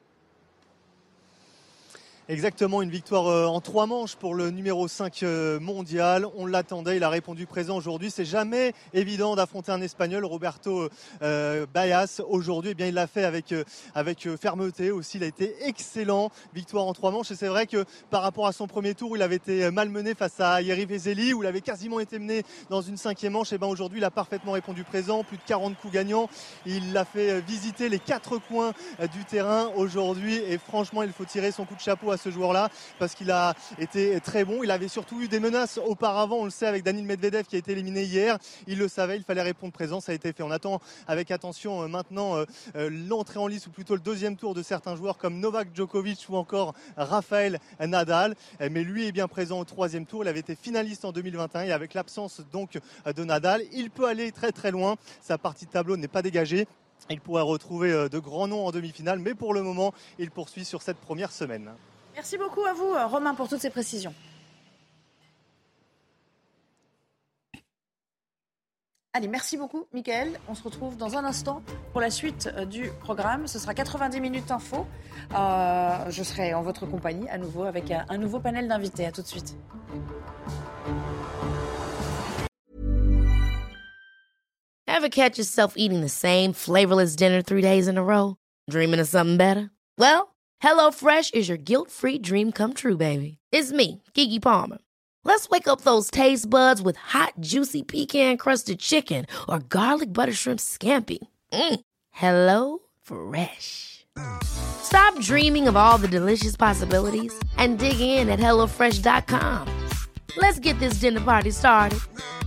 Exactement, une victoire en trois manches pour le numéro cinq mondial. On l'attendait, il a répondu présent aujourd'hui. C'est jamais évident d'affronter un Espagnol, Roberto euh, Baillas. Aujourd'hui, eh bien, il l'a fait avec, avec fermeté aussi. Il a été excellent. Victoire en trois manches. Et c'est vrai que par rapport à son premier tour, où il avait été malmené face à Yeri Veseli, où il avait quasiment été mené dans une cinquième manche. Et ben aujourd'hui, il a parfaitement répondu présent. Plus de quarante coups gagnants. Il l'a fait visiter les quatre coins du terrain aujourd'hui. Et franchement, il faut tirer son coup de chapeau à ce joueur-là parce qu'il a été très bon. Il avait surtout eu des menaces auparavant, on le sait, avec Daniil Medvedev qui a été éliminé hier. Il le savait, il fallait répondre présent, ça a été fait. On attend avec attention maintenant euh, l'entrée en lice ou plutôt le deuxième tour de certains joueurs comme Novak Djokovic ou encore Rafael Nadal. Mais lui est bien présent au troisième tour. Il avait été finaliste en deux mille vingt et un et avec l'absence donc de Nadal, il peut aller très très loin. Sa partie de tableau n'est pas dégagée. Il pourrait retrouver de grands noms en demi-finale, mais pour le moment, il poursuit sur cette première semaine. Merci beaucoup à vous, Romain, pour toutes ces précisions. Allez, merci beaucoup, Mickaël. On se retrouve dans un instant pour la suite du programme. Ce sera quatre-vingt-dix minutes info. Euh, je serai en votre compagnie à nouveau avec un, un nouveau panel d'invités. À tout de suite. Ever catch yourself eating the same flavorless dinner three days in a row? Dreaming of something better? Well, HelloFresh is your guilt-free dream come true, baby. It's me, Keke Palmer. Let's wake up those taste buds with hot, juicy pecan-crusted chicken or garlic butter shrimp scampi. Mm. Hello Fresh. Stop dreaming of all the delicious possibilities and dig in at hello fresh dot com. Let's get this dinner party started.